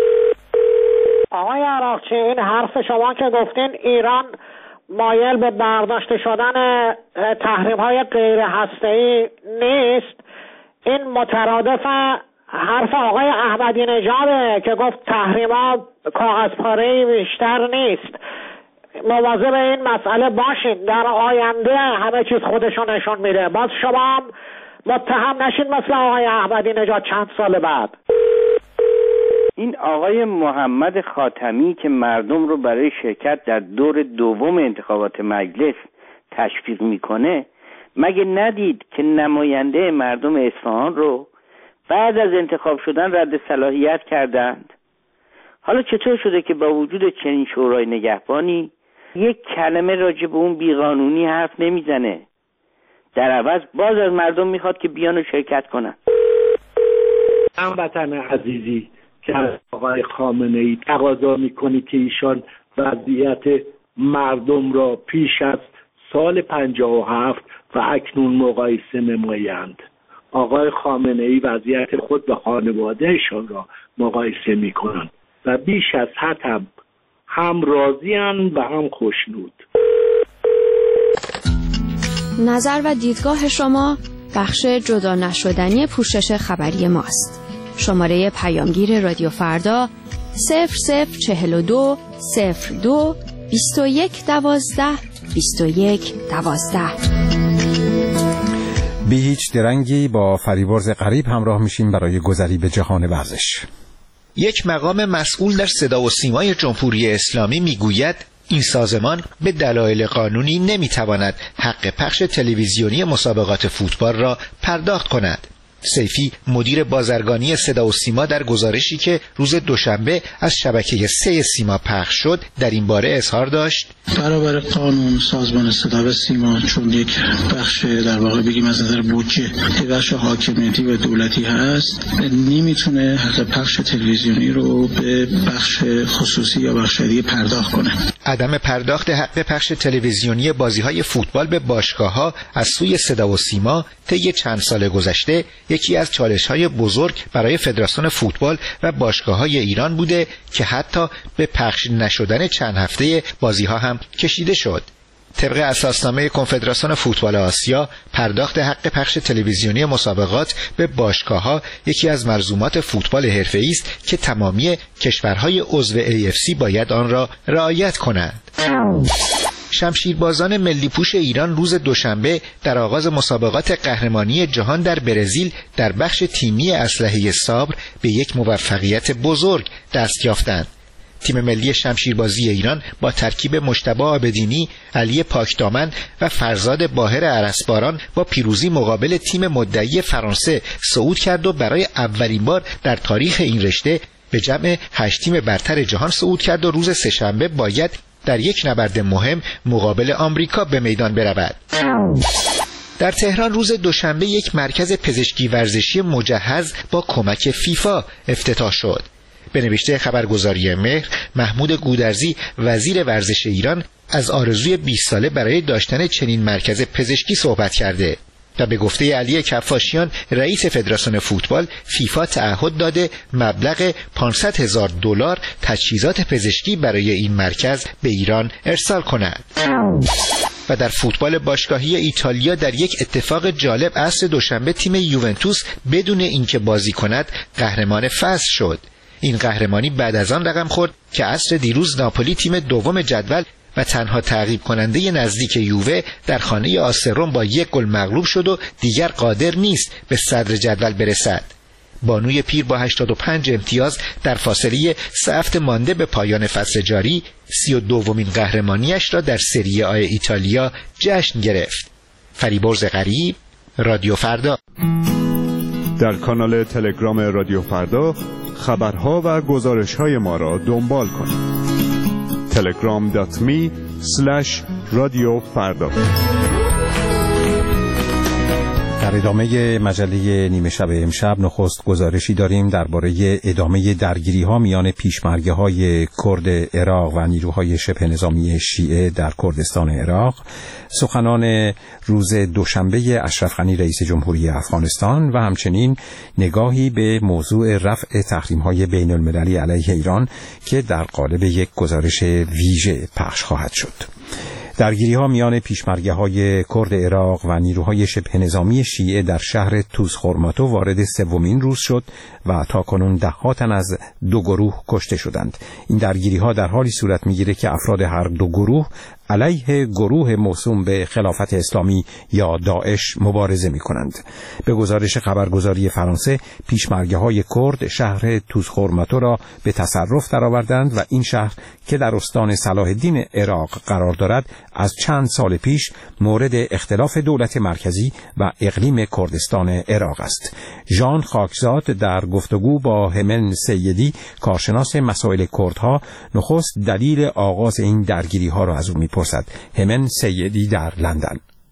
آقای عراقچی، این حرف شما که گفتین ایران مایل به برداشته شدن تحریم های غیر هسته‌ای نیست، این مترادف حرف آقای احمدی نژاده که گفت تحریما کاغذ پاره‌ای بیشتر نیست. مواظب این مسئله باشین، در آینده همه چیز خودشو نشون میده. باز شما هم متهم نشین مثل آقای احمدی نژاد چند سال بعد. این آقای محمد خاتمی که مردم رو برای شرکت در دور دوم انتخابات مجلس تشویق میکنه، مگه ندید که نماینده مردم اصفهان رو بعد از انتخاب شدن رد صلاحیت کردند؟ حالا چطور شده که با وجود چنین شورای نگهبانی یک کلمه راجع به اون بیقانونی حرف نمیزنه، در عوض باز از مردم میخواد که بیان و شرکت کنن؟ هموطن عزیزی که از آقای خامنه ای تقاضا میکنی که ایشان وضعیت مردم را پیش از سال پنجاه و هفت و اکنون مقایسه نمایند. آقای خامنه ای وضعیت خود و خانوادهشان را مقایسه میکنند و بیش از حد هم هم راضی‌اند و هم خوشنود. نظر و دیدگاه شما بخش جدا نشدنی پوشش خبری ماست. شماره پیامگیر رادیو فردا صفر صفر چهل و دو صفر دو بیست و یک دوازده بیست و یک دوازده. بی هیچ درنگی با فریبرز غریب همراه میشیم برای گذری به جهان ورزش. یک مقام مسئول در صدا و سیمای جمهوری اسلامی میگوید این سازمان به دلایل قانونی نمیتواند حق پخش تلویزیونی مسابقات فوتبال را پرداخت کند. سیفی مدیر بازرگانی صدا و سیما در گزارشی که روز دوشنبه از شبکه سه سیما پخش شد در این باره اظهار داشت: برابر قانون سازمان صدا و سیما چون یک بخش در واقع بگیم از نظر بودجه یک بخش حاکمیتی و دولتی هست، نمیتونه حق پخش تلویزیونی رو به بخش خصوصی یا بخش دیگه پرداخت کنه. عدم پرداخت حق پخش تلویزیونی بازی‌های فوتبال به باشگاه‌ها از سوی صدا و سیما طی چند سال گذشته یکی از چالش‌های بزرگ برای فدراسیون فوتبال و باشگاه‌های ایران بوده که حتی به پخش نشدن چند هفته بازی‌ها هم کشیده شد. طبق اساسنامه کنفدراسیون فوتبال آسیا، پرداخت حق پخش تلویزیونی مسابقات به باشگاه‌ها یکی از ملزومات فوتبال حرفه‌ای است که تمامی کشورهای عضو ای اف سی باید آن را رعایت کنند. شمشیربازان ملی پوش ایران روز دوشنبه در آغاز مسابقات قهرمانی جهان در برزیل در بخش تیمی اسلحه صبر به یک موفقیت بزرگ دست یافتند. تیم ملی شمشیربازی ایران با ترکیب مجتبی عابدینی، علی پاکدامن و فرزاد باهر ارسباران با پیروزی مقابل تیم مدعی فرانسه صعود کرد و برای اولین بار در تاریخ این رشته به جمع هشت تیم برتر جهان صعود کرد و روز سه‌شنبه باید در یک نبرد مهم مقابل آمریکا به میدان برود. در تهران روز دوشنبه یک مرکز پزشکی ورزشی مجهز با کمک فیفا افتتاح شد. به نوشته خبرگزاری مهر، محمود گودرزی وزیر ورزش ایران از آرزوی بیست ساله برای داشتن چنین مرکز پزشکی صحبت کرده و به گفته علی کفاشیان رئیس فدراسیون فوتبال، فیفا تعهد داده مبلغ پانصد هزار دلار تجهیزات پزشکی برای این مرکز به ایران ارسال کند. و در فوتبال باشگاهی ایتالیا در یک اتفاق جالب عصر دوشنبه تیم یوونتوس بدون اینکه بازی کند قهرمان فصل شد. این قهرمانی بعد از آن رقم خورد که عصر دیروز ناپولی تیم دوم جدول و تنها تعقیب کننده نزدیک یووه در خانه آسروم با یک گل مغلوب شد و دیگر قادر نیست به صدر جدول برسد. بانوی پیر با هشتاد و پنج امتیاز در فاصله سه هفته مانده به پایان فصل جاری سی و دومین قهرمانیش را در سری آ ایتالیا جشن گرفت. فریبرز غریب، رادیو فردا. در کانال تلگرام رادیو فردا خبرها و گزارش‌های ما را دنبال کنید. تلگرام دات می اسلش رادیو فردا. در ادامه مجله نیمه شب امشب نخست گزارشی داریم درباره ادامه درگیری‌ها میان پیشمرگه‌های کرد عراق و نیروهای شبه نظامی شیعه در کردستان عراق، سخنان روز دوشنبه اشرف غنی رئیس جمهوری افغانستان و همچنین نگاهی به موضوع رفع تحریم‌های بین‌المللی علیه ایران که در قالب یک گزارش ویژه پخش خواهد شد. درگیری‌ها میان پیشمرگه‌های کرد عراق و نیروهای شبه نظامی شیعه در شهر توزخرماتو وارد سومین روز شد و تاکنون ده‌ها تن از دو گروه کشته شدند. این درگیری‌ها در حالی صورت می‌گیرد که افراد هر دو گروه علیه گروه موسوم به خلافت اسلامی یا داعش مبارزه می‌کنند. به گزارش خبرگزاری فرانسه، پیشمرگه‌های کرد شهر توزخرماتو را به تصرف درآوردند و این شهر که در استان صلاح الدین عراق قرار دارد از چند سال پیش مورد اختلاف دولت مرکزی و اقلیم کردستان عراق است. ژان خاکزاد در گفتگو با همن سیدی کارشناس مسائل کردها نخست دلیل آغاز این درگیری‌ها را از او می‌پرسد. همن سیدی در لندن: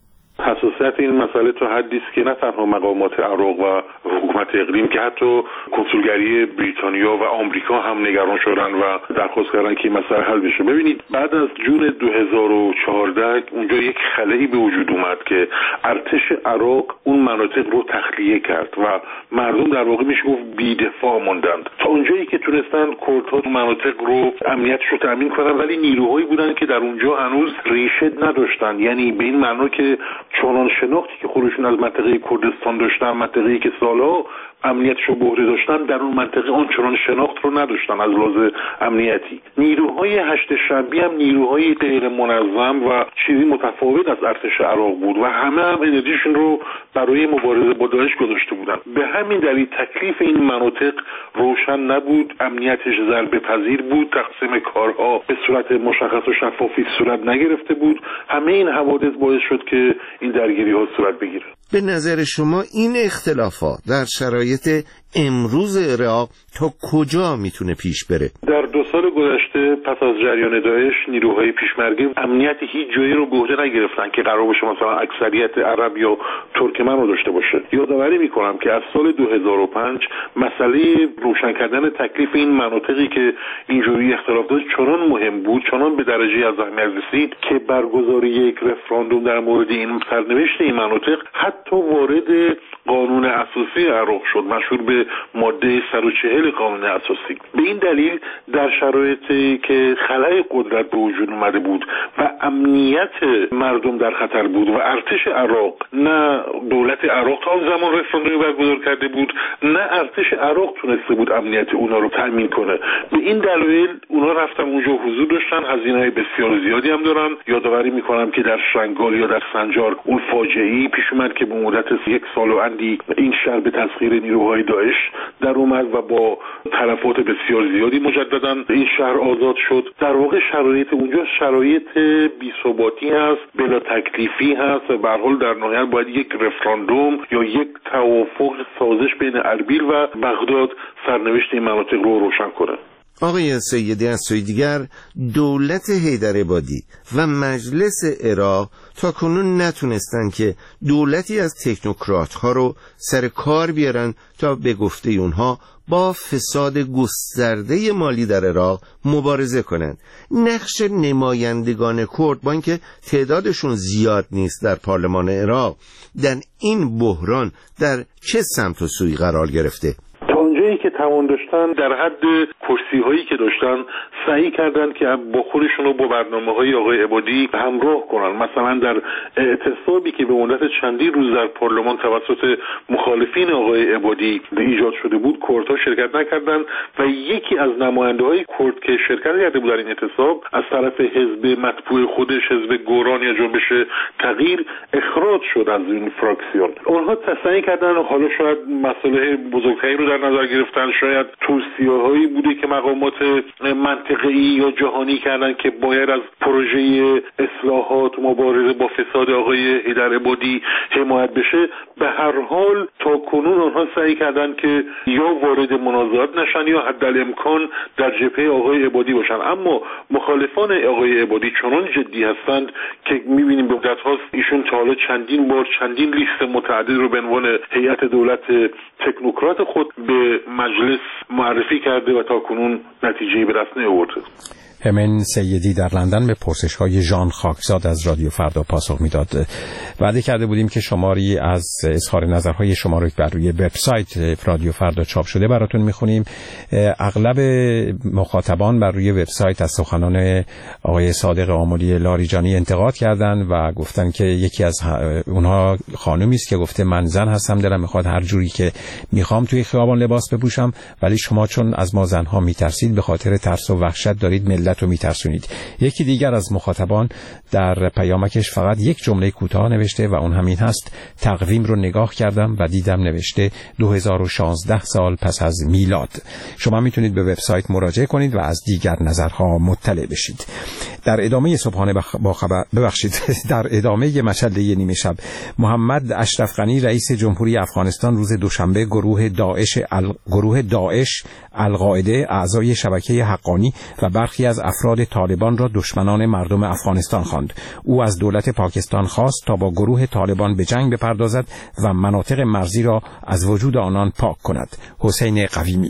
حساسیت این مسئله تا حدی است که نه تنها مقامات عراق و حکومت اقلیم که حتی کنسولگری بریتانیا و آمریکا هم نگران شدن و درخواست کردن که این مسئله حل بشه. ببینید، بعد از جون دو هزار و چهارده اونجا یک خلایی به وجود اومد که ارتش عراق اون مناطق رو تخلیه کرد و مردم در واقع میشه گفت بی‌دفاع ماندند. تا اونجایی که تونستن کردها اون مناطق رو امنیتش رو تامین کنن، ولی نیروهایی بودن که در اونجا هنوز ریشه نداشتن، یعنی به این معنا که چنان شناختی که خودشون از منطقه کردستان داشتن، منطقه‌ای که سالها امنیتش رو به عهده داشتن، در اون منطقه آنچنان شناخت رو نداشتن از لحاظ امنیتی. نیروهای هشت شنبه هم نیروهای غیر منظم و چیزی متفاوت از ارتش عراق بود و همه هم انرژیشون رو برای مبارزه با داعش گذاشته بودن. به همین دلیل تکلیف این مناطق روشن نبود، امنیتش ضربه پذیر بود، تقسیم کارها به صورت مشخص و شفافی صورت نگرفته بود. همه این حوادث باعث شد که این درگیری‌ها صورت بگیره. به نظر شما این اختلافات در شرایط امروز عراق تا کجا میتونه پیش بره؟ در دو سال گذشته پس از جریان داعش نیروهای پیشمرگه امنیت هیچ جایی رو به عهده نگرفتن که قرار باشه مثلا اکثریت عرب یا ترکمن رو داشته باشه. یادآوری میکنم که از سال دو هزار و پنج مسئله روشن کردن تکلیف این مناطقی که اینجوری اختلاف داشت چنان مهم بود، چنان به درجه از اهمیت رسید که برگزاری یک رفراندوم در مورد این سرنوشت این مناطق حتی وارد قانون اساسی عراق شد، مشهور به ماده صد و چهل قانون اساسی. به این دلیل در شرایطی که خلأ قدرت به وجود اومده بود و امنیت مردم در خطر بود و ارتش عراق، نه دولت عراق تا اون زمان رفراندومی برگزار کرده بود، نه ارتش عراق تونسته بود امنیت اونا رو تامین کنه. به این دلیل اونا رفتن اونجا حضور داشتن، هزینه‌های بسیار زیادی هم دارن. یادآوری میکنم که در شنگال یا در سنجار اون فاجعه‌ای پیش اومد که به مدت یک سال و اندی این شهر به تسخیر نیروهای داعش در اومد و با تلفات بسیار زیادی مجددا این شهر آزاد شد. در واقع شرایط اونجا شرایط بی‌ثباتی هست، بلا تکلیفی هست و به هر حال در نهایت باید یک رفراندوم یا یک توافق سازش بین اربیل و بغداد سرنوشت این مناطق رو روشن کنه. آقای سیدی، از سوی دیگر دولت حیدرآبادی و مجلس عراق تا کنون نتونستن که دولتی از تکنوکرات ها رو سر کار بیارن تا به گفته اونها با فساد گسترده مالی در عراق مبارزه کنند. نقش نمایندگان کرد، با اینکه تعدادشون زیاد نیست در پارلمان عراق، در این بحران در چه سمت و سوی قرار گرفته؟ تا اونجایی که توان داشتن در حد کرسی هایی که داشتن سعی کردن که با خودشون و با برنامه های آقای عبادی همراه کنن. مثلا در اعتصابی که به مدت چندین روز در پارلمان توسط مخالفین آقای عبادی ایجاد شده بود، کردها شرکت نکردن و یکی از نماینده های کرد که شرکت کرده بود در این اعتصاب از طرف حزب مطبوع خودش، حزب گوران یا جنبش تغییر، اخراج شد از این فراکسیون. اونها سعی کردن، حالا شاید مسئله بزرگتری رو در نظر گرفتن، شاید توصیه‌هایی بوده که مقامات منطقه‌ای یا جهانی کردن که باید از پروژه اصلاحات و مبارزه با فساد آقای حیدر عبادی حمایت بشه. به هر حال تا کنون آنها سعی کردن که یا وارد منازعات نشن یا حدالامکان در جبهه آقای عبادی باشن. اما مخالفان آقای عبادی چنان جدی هستند که می‌بینیم به مدت هاست ایشون تا حالا چندین بار چندین لیست متعدد رو به عنوان هیئت دولت تکنوکرات خود به مجلس معرفی کرده و تا کنون نتیجه‌ای به دست نیاورده. همین سیدی در لندن به پرسش‌های ژان خاکزاد از رادیو فردا پاسخ میداد. وعده کرده بودیم که شماری از اظهار نظرهای شما رو بر روی وبسایت رادیو فردا چاپ شده براتون میخونیم. اغلب مخاطبان بر روی وبسایت از سخنان آقای صادق آملی لاریجانی انتقاد کردند و گفتن که یکی از اونها خانومی است که گفته من زن هستم، دلم میخواد هر جوری که میخوام توی خیابان لباس بپوشم، ولی شما چون از ما زنها میترسید به خاطر ترس و وحشت دارید ملت رو میترسونید. یکی دیگر از مخاطبان در پیامکش فقط یک جمله کوتاه نوشته و اون همین هست: تقویم رو نگاه کردم و دیدم نوشته دو هزار و شانزده سال پس از میلاد. شما میتونید به وبسایت مراجعه کنید و از دیگر نظرها مطلع بشید. در ادامه صبحانه بخ... با خبر ببخشید در ادامه مجله نیمه شب، محمد اشرف غنی رئیس جمهوری افغانستان روز دوشنبه گروه داعش ال... گروه داعش القاعده، اعضای شبکه حقانی و برخی از افراد طالبان را دشمنان مردم افغانستان خواند. او از دولت پاکستان خواست تا با گروه طالبان به جنگ بپردازد و مناطق مرزی را از وجود آنان پاک کند. حسین قویمی.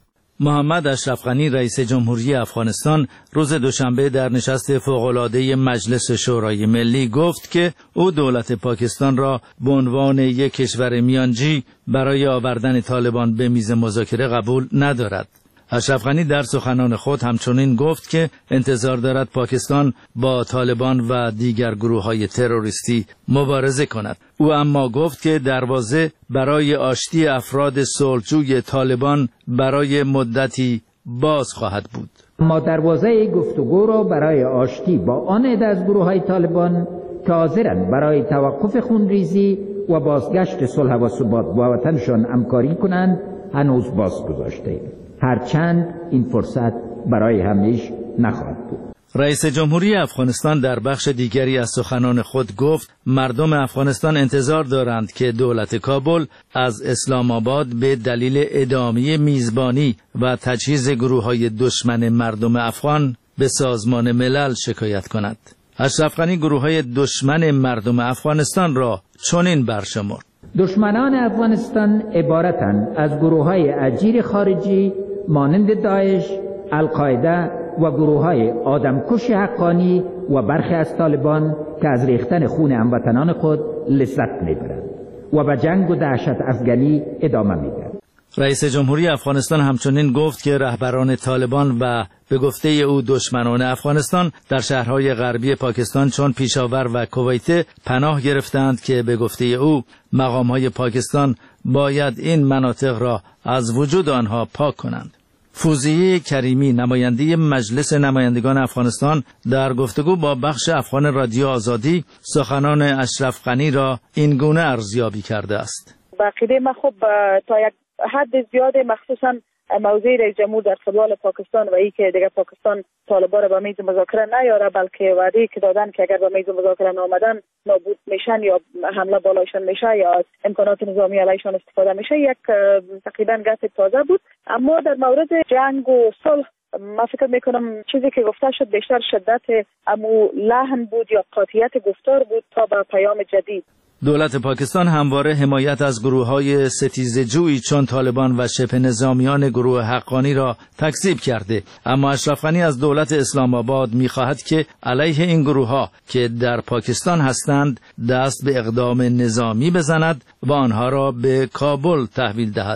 محمد اشرف غنی رئیس جمهوری افغانستان روز دوشنبه در نشست فوق‌العاده مجلس شورای ملی گفت که او دولت پاکستان را به عنوان یک کشور میانجی برای آوردن طالبان به میز مذاکره قبول ندارد. اشرف غنی در سخنان خود همچنین گفت که انتظار دارد پاکستان با طالبان و دیگر گروه‌های تروریستی مبارزه کند. او اما گفت که دروازه برای آشتی افراد صلحجوی طالبان برای مدتی باز خواهد بود. ما دروازه گفتگو را برای آشتی با آن عده از گروه‌های طالبان که حاضرند برای توقف خونریزی و بازگشت صلح و ثبات با وطنشان همکاری کنند هنوز باز گذاشته. هرچند این فرصت برای همیشه نخواهد بود. رئیس جمهوری افغانستان در بخش دیگری از سخنان خود گفت مردم افغانستان انتظار دارند که دولت کابل از اسلام آباد به دلیل ادامه میزبانی و تجهیز گروه‌های دشمن مردم افغان به سازمان ملل شکایت کند. اشرف غنی گروه‌های دشمن مردم افغانستان را چنین برشمرد: دشمنان افغانستان عبارتند از گروه‌های اجیر خارجی مانند داعش، القاعده و گروه‌های آدمکش حقانی و برخی از طالبان که از ریختن خون هموطنان خود لذت می‌برند و به جنگ و دهشت افغانی ادامه می‌دهند. رئیس جمهوری افغانستان همچنین گفت که رهبران طالبان و به گفته او دشمنان افغانستان در شهرهای غربی پاکستان چون پیشاور و کویت پناه گرفتند که به گفته او مقام‌های پاکستان باید این مناطق را از وجود آنها پاک کنند. فوزیه کریمی نماینده مجلس نمایندگان افغانستان در گفتگو با بخش افغان رادیو آزادی سخنان اشرف غنی را این گونه ارزیابی کرده است: عقیده من خب تا یک حد زیاد مخصوصا موضع رئیس جمهور در قبال پاکستان و ای که دیگه پاکستان طالبان را به میز مذاکره نیاره، بلکه وعده که دادن که اگر به میز مذاکره نآمدن نابود میشن یا حمله بالایشان میشه یا از امکانات نظامی علیشان استفاده میشه، یک تقریبا گپ تازه بود. اما در مورد جنگ و صلح من فکر میکنم چیزی که گفته شد بیشتر شدت امو لحن بود یا قاطعیت گفتار بود تا به پیام جدید. دولت پاکستان همواره حمایت از گروه‌های ستیزجویی چون طالبان و شبه نظامیان گروه حقانی را تکذیب کرده، اما اشرف غنی از دولت اسلام آباد می‌خواهد که علیه این گروه‌ها که در پاکستان هستند دست به اقدام نظامی بزند و آنها را به کابل تحویل دهد.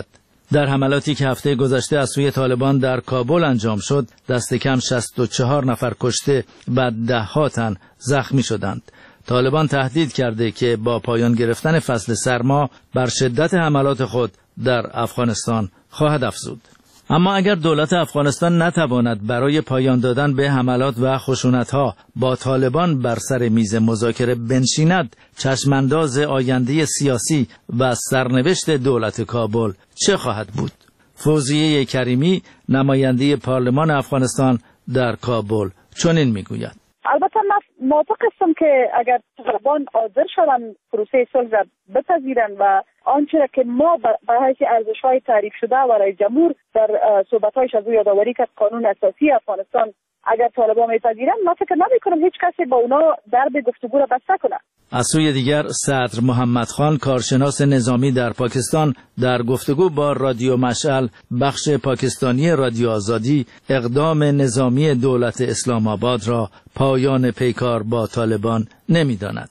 در حملاتی که هفته گذشته از سوی طالبان در کابل انجام شد، دست کم شصت و چهار نفر کشته و ده ها تن زخمی شدند. طالبان تهدید کرده که با پایان گرفتن فصل سرما بر شدت حملات خود در افغانستان خواهد افزود. اما اگر دولت افغانستان نتواند برای پایان دادن به حملات و خشونت‌ها با طالبان بر سر میز مذاکره بنشیند، چشمانداز آینده سیاسی و سرنوشت دولت کابل چه خواهد بود؟ فوزیه کریمی، نماینده پارلمان افغانستان در کابل، چنین میگوید: البته من موافق هستم که اگر طالبان حاضر شوند پروسه صلح را بپذیرند و آنچه را که ما به حیث ارزش‌های تعریف شده و رئیس جمهور در صحبت‌هایش از او یادآوری کرد، قانون اساسی افغانستان، اگر طالبان میپذیرند، من فکر نمی‌کنم هیچ کسی با اونا درب گفتگو را بسته کنه. از سوی دیگر صدر محمد خان، کارشناس نظامی در پاکستان، در گفتگو با رادیو مشعل بخش پاکستانی رادیو آزادی، اقدام نظامی دولت اسلام آباد را پایان پیکار با طالبان نمی‌داند.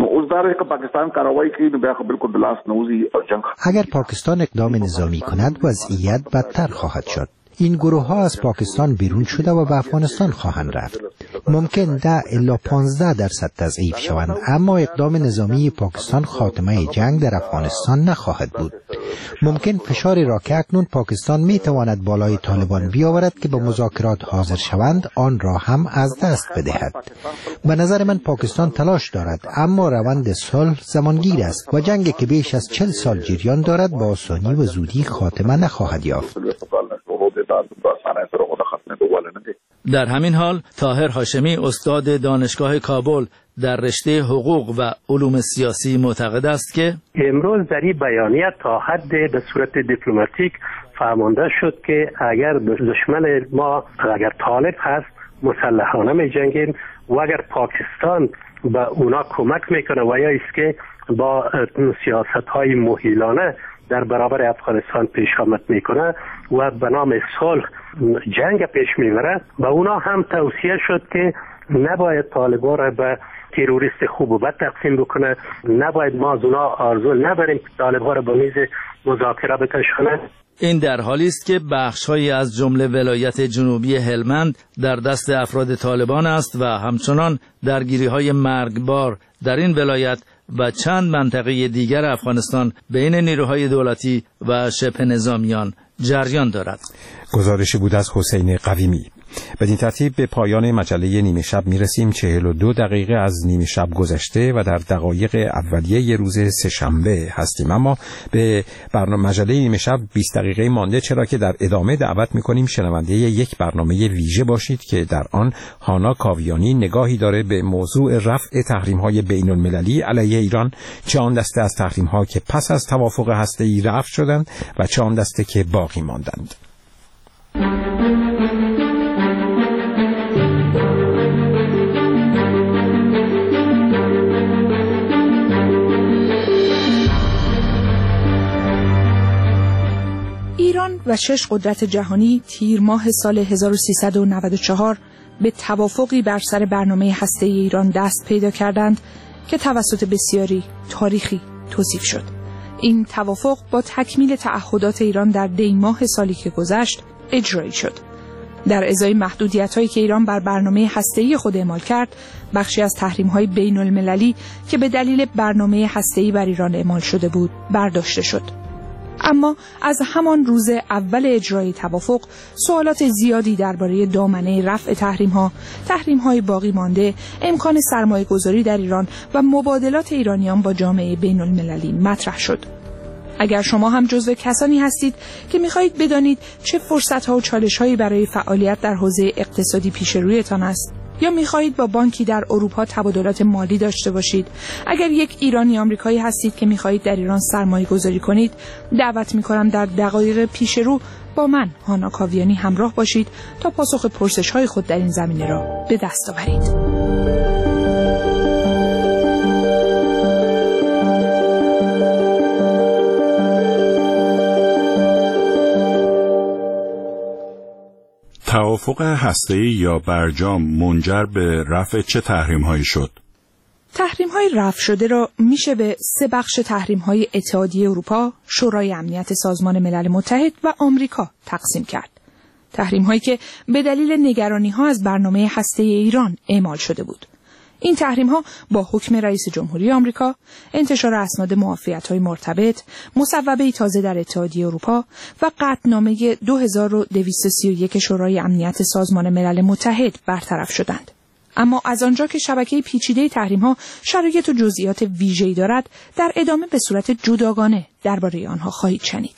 اگر پاکستان اقدام نظامی کند، وضعیت بدتر خواهد شد. این گروه ها از پاکستان بیرون شده و به افغانستان خواهند رفت. ممکن ده الی پانزده درصد تضعیف شوند، اما اقدام نظامی پاکستان خاتمه جنگ در افغانستان نخواهد بود. ممکن فشاری را که اکنون پاکستان می تواند بالای طالبان بیاورد که به مذاکرات حاضر شوند، آن را هم از دست بدهد. به نظر من پاکستان تلاش دارد، اما روند صلح زمانگیر است و جنگی که بیش از چهل سال جریان دارد با آسانی و زودی خاتمه نخواهد یافت. در همین حال طاهر هاشمی، استاد دانشگاه کابل در رشته حقوق و علوم سیاسی، معتقد است که امروز در این بیانیه تا حد به صورت دیپلماتیک فرمانده شد که اگر دشمن ما اگر طالب هست مسلحانه می جنگیم و اگر پاکستان به اونا کمک میکنه و یا است که با سیاست های مهیلانه در برابر افغانستان پیش آمد میکنه و به نام صلح جنگ پیش میبره، به اونا هم توصیه شد که نباید طالبان را به تروریست خوب و بد تقسیم بکنه، نباید ما از اونا آرزو نبریم که طالبان را به میز مذاکره بکشانه. این در حالی است که بخش‌هایی از جمله ولایت جنوبی هلمند در دست افراد طالبان است و همچنان درگیری‌های مرگبار در این ولایت و چند منطقه دیگر افغانستان بین نیروهای دولتی و شبه نظامیان جریان دارد. گزارشی بود از حسین قویمی. بدین ترتیب به پایان مجله نیمه شب میرسیم. چهل و دو دقیقه از نیمه شب گذشته و در دقایق اولیه روز سه‌شنبه هستیم، اما به برنامه مجله نیمه شب بیست دقیقه مانده، چرا که در ادامه دعوت میکنیم شنونده یک برنامه ویژه باشید که در آن هانا کاویانی نگاهی داره به موضوع رفع تحریم‌های بین‌المللی علیه ایران، چه آن دسته از تحریم‌ها که پس از توافق هسته‌ای رفع شدند و چه آن دسته که باقی ماندند. ایران و شش قدرت جهانی تیر ماه سال هزار و سیصد و نود و چهار به توافقی بر سر برنامه هسته‌ای ایران دست پیدا کردند که توسط بسیاری تاریخی توصیف شد. این توافق با تکمیل تعهدات ایران در دی ماه سالی که گذشت اجرایی شد. در ازای محدودیت‌هایی که ایران بر برنامه هسته‌ای خود اعمال کرد، بخشی از تحریم‌های بین‌المللی که به دلیل برنامه هسته‌ای بر ایران اعمال شده بود برداشته شد. اما از همان روز اول اجرای توافق سوالات زیادی درباره دامنه رفع تحریم‌ها، تحریم‌های باقی مانده، امکان سرمایه‌گذاری در ایران و مبادلات ایرانیان با جامعه بین‌المللی مطرح شد. اگر شما هم جزو کسانی هستید که می‌خواهید بدانید چه فرصت‌ها و چالش‌هایی برای فعالیت در حوزه اقتصادی پیش رویتان است، یا می‌خواهید با بانکی در اروپا تبادلات مالی داشته باشید، اگر یک ایرانی آمریکایی هستید که می‌خواهید در ایران سرمایه‌گذاری کنید، دعوت می‌کنم در دقایق پیش رو با من هانا کاویانی همراه باشید تا پاسخ پرسش‌های خود در این زمینه را به دست آورید. توافق هسته‌ای یا برجام منجر به رفع چه تحریم‌هایی شد؟ تحریم‌های رفع شده را میشه به سه بخش تحریم‌های اتحادیه اروپا، شورای امنیت سازمان ملل متحد و آمریکا تقسیم کرد. تحریم‌هایی که به دلیل نگرانی‌ها از برنامه هسته‌ای ایران اعمال شده بود. این تحریم‌ها با حکم رئیس جمهوری آمریکا، انتشار اسناد معافیت‌های مرتبط، مصوبه‌ای تازه در اتحادیه اروپا و قطعنامه دو هزار و دویست و سی و یک شورای امنیت سازمان ملل متحد برطرف شدند. اما از آنجا که شبکه پیچیده تحریم‌ها شرایط و جزئیات ویژه‌ای دارد، در ادامه به صورت جداگانه درباره آنها خواهید شنید.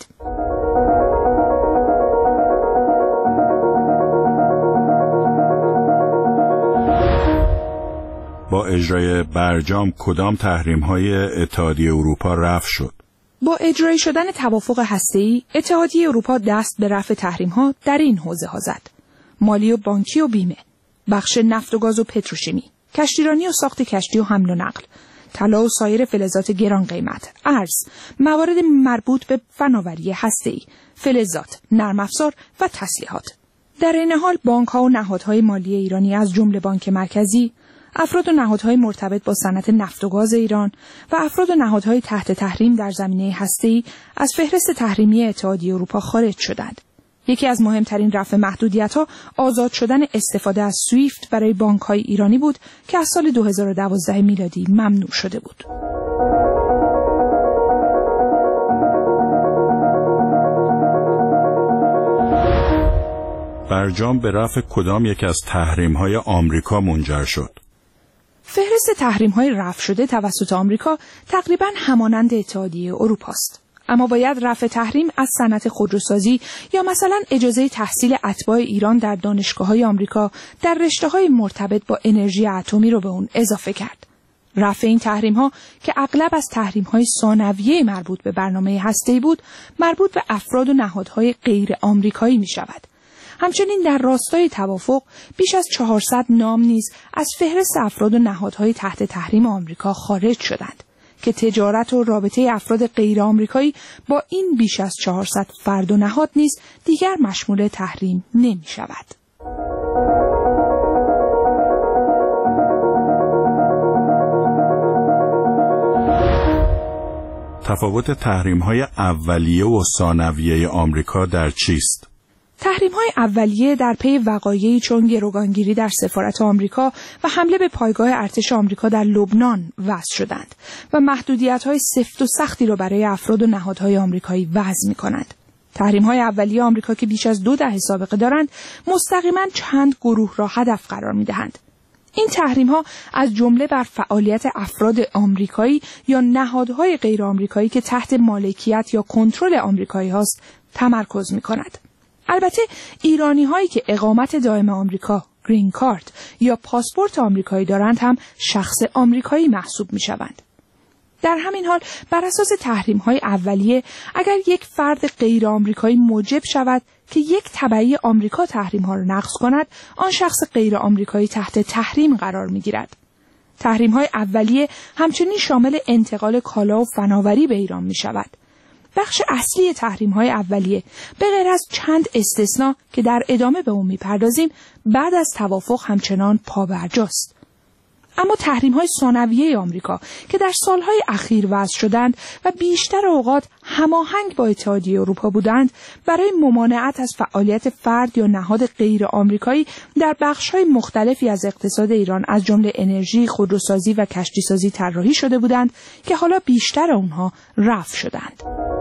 با اجرای برجام کدام تحریم‌های اتحادیه اروپا رفع شد؟ با اجرای شدن توافق هسته‌ای، اتحادیه اروپا دست به رفع تحریم‌ها در این حوزه‌ها زد: مالی و بانکی و بیمه، بخش نفت و گاز و پتروشیمی، کشتیرانی و ساخت کشتی و حمل و نقل، طلا و سایر فلزات گران قیمت، ارز، موارد مربوط به فناوری هسته‌ای، فلزات، نرم افزار و تسلیحات. در این حال بانک‌ها و نهادهای مالی ایرانی از جمله بانک مرکزی، افراد و نهادهای مرتبط با صنعت نفت و گاز ایران و افراد و نهادهای تحت تحریم در زمینه هسته‌ای از فهرست تحریمی اتحادیه اروپا خارج شدند. یکی از مهمترین رفع محدودیت‌ها آزاد شدن استفاده از سویفت برای بانک‌های ایرانی بود که از سال دو هزار و دوازده میلادی ممنوع شده بود. برجام به رفع کدام یک از تحریم‌های آمریکا منجر شد؟ فهرست تحریم‌های رفع شده توسط آمریکا تقریباً همانند اتحادیه اروپا است. اما باید رفع تحریم از صنعت خودروسازی یا مثلا اجازه تحصیل اتباع ایران در دانشگاه‌های آمریکا در رشته‌های مرتبط با انرژی اتمی رو به اون اضافه کرد. رفع این تحریم‌ها که اغلب از تحریم‌های ثانویه مربوط به برنامه هسته‌ای بود، مربوط به افراد و نهادهای غیر آمریکایی می‌شود. همچنین در راستای توافق بیش از چهارصد نام نیز از فهرست افراد و نهادهای تحت تحریم آمریکا خارج شدند که تجارت و رابطه افراد غیر آمریکایی با این بیش از چهارصد فرد و نهاد نیز دیگر مشمول تحریم نمی شود. تفاوت تحریم‌های اولیه و ثانویه آمریکا در چیست؟ تحریم‌های اولیه در پی وقایعی چون گروگانگیری در سفارت آمریکا و حمله به پایگاه ارتش آمریکا در لبنان وضع شدند و محدودیت‌های سفت و سختی را برای افراد و نهادهای آمریکایی وضع می‌کنند. تحریم‌های اولیه آمریکا که بیش از دو دهه سابقه دارند، مستقیما چند گروه را هدف قرار می‌دهند. این تحریم‌ها از جمله بر فعالیت افراد آمریکایی یا نهادهای غیر آمریکایی که تحت مالکیت یا کنترل آمریکایی هست تمرکز می‌کند. البته ایرانی هایی که اقامت دائم آمریکا، گرین کارت یا پاسپورت آمریکایی دارند هم شخص آمریکایی محسوب می شوند. در همین حال بر اساس تحریم های اولیه اگر یک فرد غیر آمریکایی موجب شود که یک تبعی آمریکا تحریم ها را نقض کند، آن شخص غیر آمریکایی تحت تحریم قرار می گیرد. تحریم های اولیه همچنین شامل انتقال کالا و فناوری به ایران می شود. بخش اصلی تحریم‌های اولیه به غیر از چند استثناء که در ادامه به اون می‌پردازیم بعد از توافق همچنان پابرجاست. اما تحریم‌های ثانویه آمریکا که در سالهای اخیر وضع شدند و بیشتر اوقات هماهنگ با اتحادیه اروپا بودند، برای ممانعت از فعالیت فرد یا نهاد غیر آمریکایی در بخش‌های مختلفی از اقتصاد ایران از جمله انرژی، خودروسازی و کشتیسازی طراحی شده بودند که حالا بیشتر آنها رفع شدند.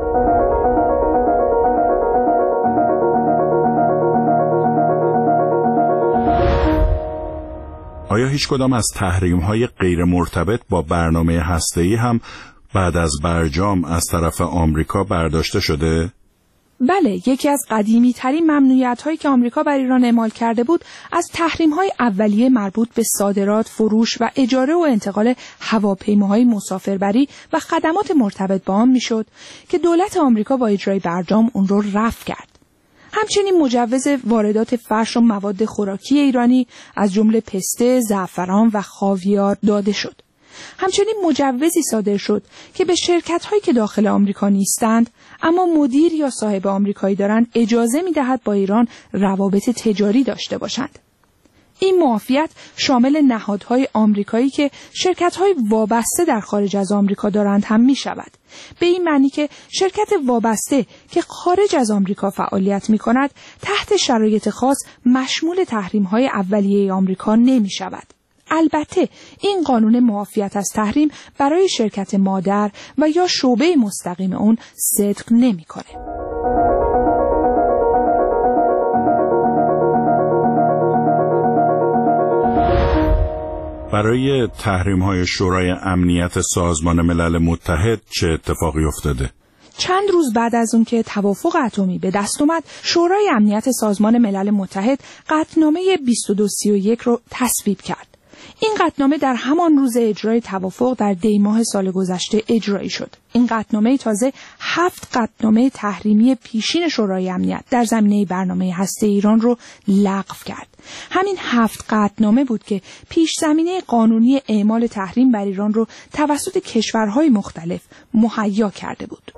آیا هیچ کدام از تحریم‌های غیر مرتبط با برنامه هسته‌ای هم بعد از برجام از طرف آمریکا برداشته شده؟ بله، یکی از قدیمی ترین ممنوعیت هایی که آمریکا بر ایران اعمال کرده بود از تحریم های اولیه مربوط به صادرات، فروش و اجاره و انتقال هواپیماهای مسافربری و خدمات مرتبط با آن میشد که دولت آمریکا با اجرای برجام اون رو رفع کرد. همچنین مجوز واردات فرش و مواد خوراکی ایرانی از جمله پسته، زعفران و خاویار داده شد. همچنین مجوزی صادر شد که به شرکت‌هایی که داخل آمریکا نیستند اما مدیر یا صاحب آمریکایی دارند اجازه می‌دهد با ایران روابط تجاری داشته باشند. این معافیت شامل نهادهای آمریکایی که شرکت‌های وابسته در خارج از آمریکا دارند هم می‌شود. به این معنی که شرکت وابسته که خارج از آمریکا فعالیت می‌کند تحت شرایط خاص مشمول تحریم‌های اولیه آمریکا نمی‌شود. البته این قانون معافیت از تحریم برای شرکت مادر و یا شعبه مستقیم اون صدق نمی‌کنه. برای تحریم‌های شورای امنیت سازمان ملل متحد چه اتفاقی افتاده؟ چند روز بعد از اون که توافق اتمی به دست اومد، شورای امنیت سازمان ملل متحد قطعنامه بیست و دو سی و یک رو تصویب کرد. این قطعنامه در همان روز اجرای توافق در دی ماه سال گذشته اجرایی شد. این قطعنامه تازه هفت قطعنامه تحریمی پیشین شورای امنیت در زمینه برنامه هسته ایران رو لغو کرد. همین هفت قطعنامه بود که پیش زمینه قانونی اعمال تحریم بر ایران رو توسط کشورهای مختلف مهیا کرده بود.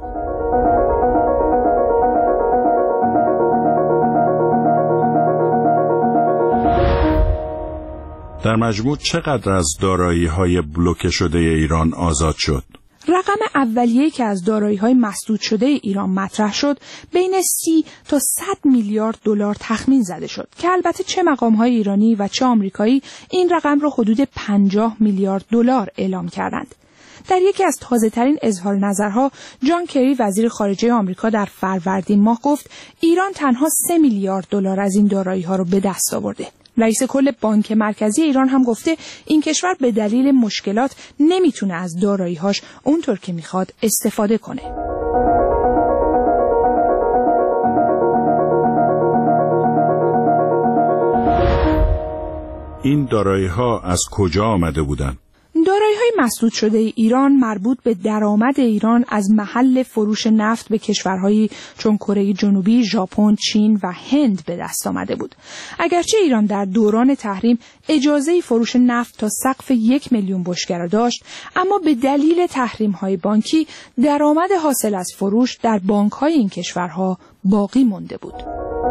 در مجموع چقدر از دارایی‌های بلوکه شده ایران آزاد شد؟ رقم اولیه‌ای که از دارایی‌های مسدود شده ایران مطرح شد بین سی تا صد میلیارد دلار تخمین زده شد که البته چه مقام‌های ایرانی و چه آمریکایی این رقم را حدود پنجاه میلیارد دلار اعلام کردند. در یکی از تازه‌ترین اظهار نظرها جان کری وزیر خارجه آمریکا در فروردین ماه گفت ایران تنها سه میلیارد دلار از این دارایی‌ها را به دست آورده. رئیس کل بانک مرکزی ایران هم گفته این کشور به دلیل مشکلات نمیتونه از دارایی‌هاش اونطور که میخواد استفاده کنه. این دارایی‌ها از کجا آمده بودند؟ دارایی‌های مسدود شده ایران مربوط به درآمد ایران از محل فروش نفت به کشورهایی چون کره جنوبی، ژاپن، چین و هند به دست آمده بود. اگرچه ایران در دوران تحریم اجازه فروش نفت تا سقف یک میلیون بشکه را داشت، اما به دلیل تحریم‌های بانکی درآمد حاصل از فروش در بانک‌های این کشورها باقی مانده بود.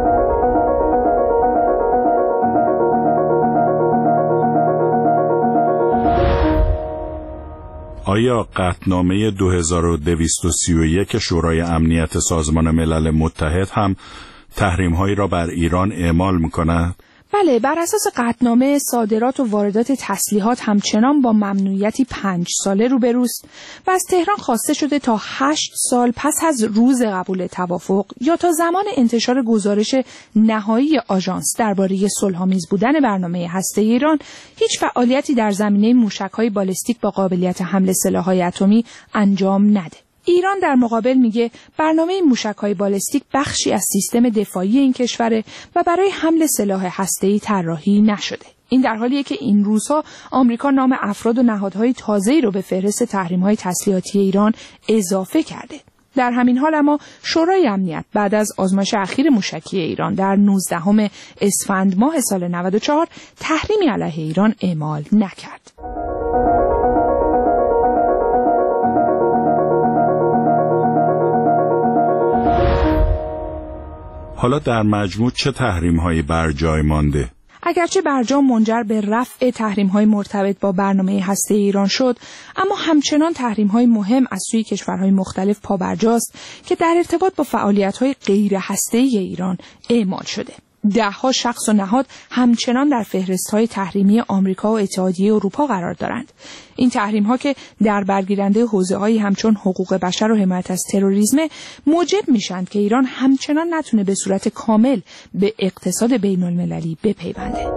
آیا قطعنامه دو هزار و دویست و سی و یک شورای امنیت سازمان ملل متحد هم تحریم‌هایی را بر ایران اعمال می‌کند؟ بله، بر اساس قطعنامه صادرات و واردات تسلیحات همچنان با ممنوعیتی پنج ساله روبروست و از تهران خواسته شده تا هشت سال پس از روز قبول توافق یا تا زمان انتشار گزارش نهایی آژانس درباره صلح‌آمیز بودن برنامه هسته ایران هیچ فعالیتی در زمینه موشک‌های بالستیک با قابلیت حمل سلاح‌های اتمی انجام نده. ایران در مقابل میگه برنامه موشک‌های بالستیک بخشی از سیستم دفاعی این کشوره و برای حمل سلاح هسته‌ای طراحی نشده. این در حالیه که این روزها آمریکا نام افراد و نهادهای تازه‌ای رو به فهرست تحریم‌های تسلیحاتی ایران اضافه کرده. در همین حال اما شورای امنیت بعد از آزمایش اخیر موشکی ایران در نوزدهم اسفند ماه سال نود و چهار تحریمی علیه ایران اعمال نکرد. حالا در مجموع چه تحریم‌هایی بر جای مانده؟ اگرچه برجام منجر به رفع تحریم‌های مرتبط با برنامه هسته ایران شد، اما همچنان تحریم‌های مهم از سوی کشورهای مختلف پابرجاست که در ارتباط با فعالیت‌های غیر هسته‌ای ایران اعمال شده. ده‌ها شخص و نهاد همچنان در فهرست‌های تحریمی آمریکا و اتحادیه اروپا قرار دارند. این تحریم‌ها که در برگیرنده حوزه‌هایی همچون حقوق بشر و حمایت از تروریسم موجب میشند که ایران همچنان نتونه به صورت کامل به اقتصاد بین‌المللی بپیونده.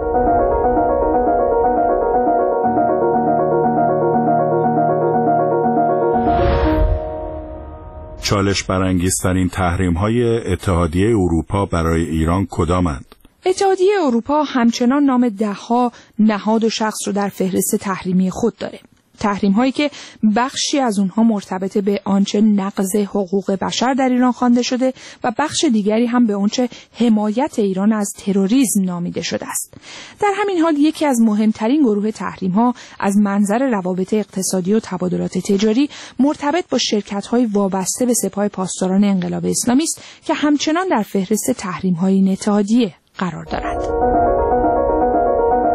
چالش برانگیزترین تحریم‌های اتحادیه اروپا برای ایران کدامند؟ اتحادیه اروپا همچنان نام ده‌ها نهاد و شخص رو در فهرست تحریمی خود داره. تحریم هایی که بخشی از اونها مرتبط به آنچه نقض حقوق بشر در ایران خوانده شده و بخش دیگری هم به آنچه حمایت ایران از تروریسم نامیده شده است. در همین حال یکی از مهمترین گروه تحریم ها از منظر روابط اقتصادی و تبادلات تجاری مرتبط با شرکت های وابسته به سپاه پاسداران انقلاب اسلامی است که همچنان در فهرست تحریم های این اتحادیه قرار دارد.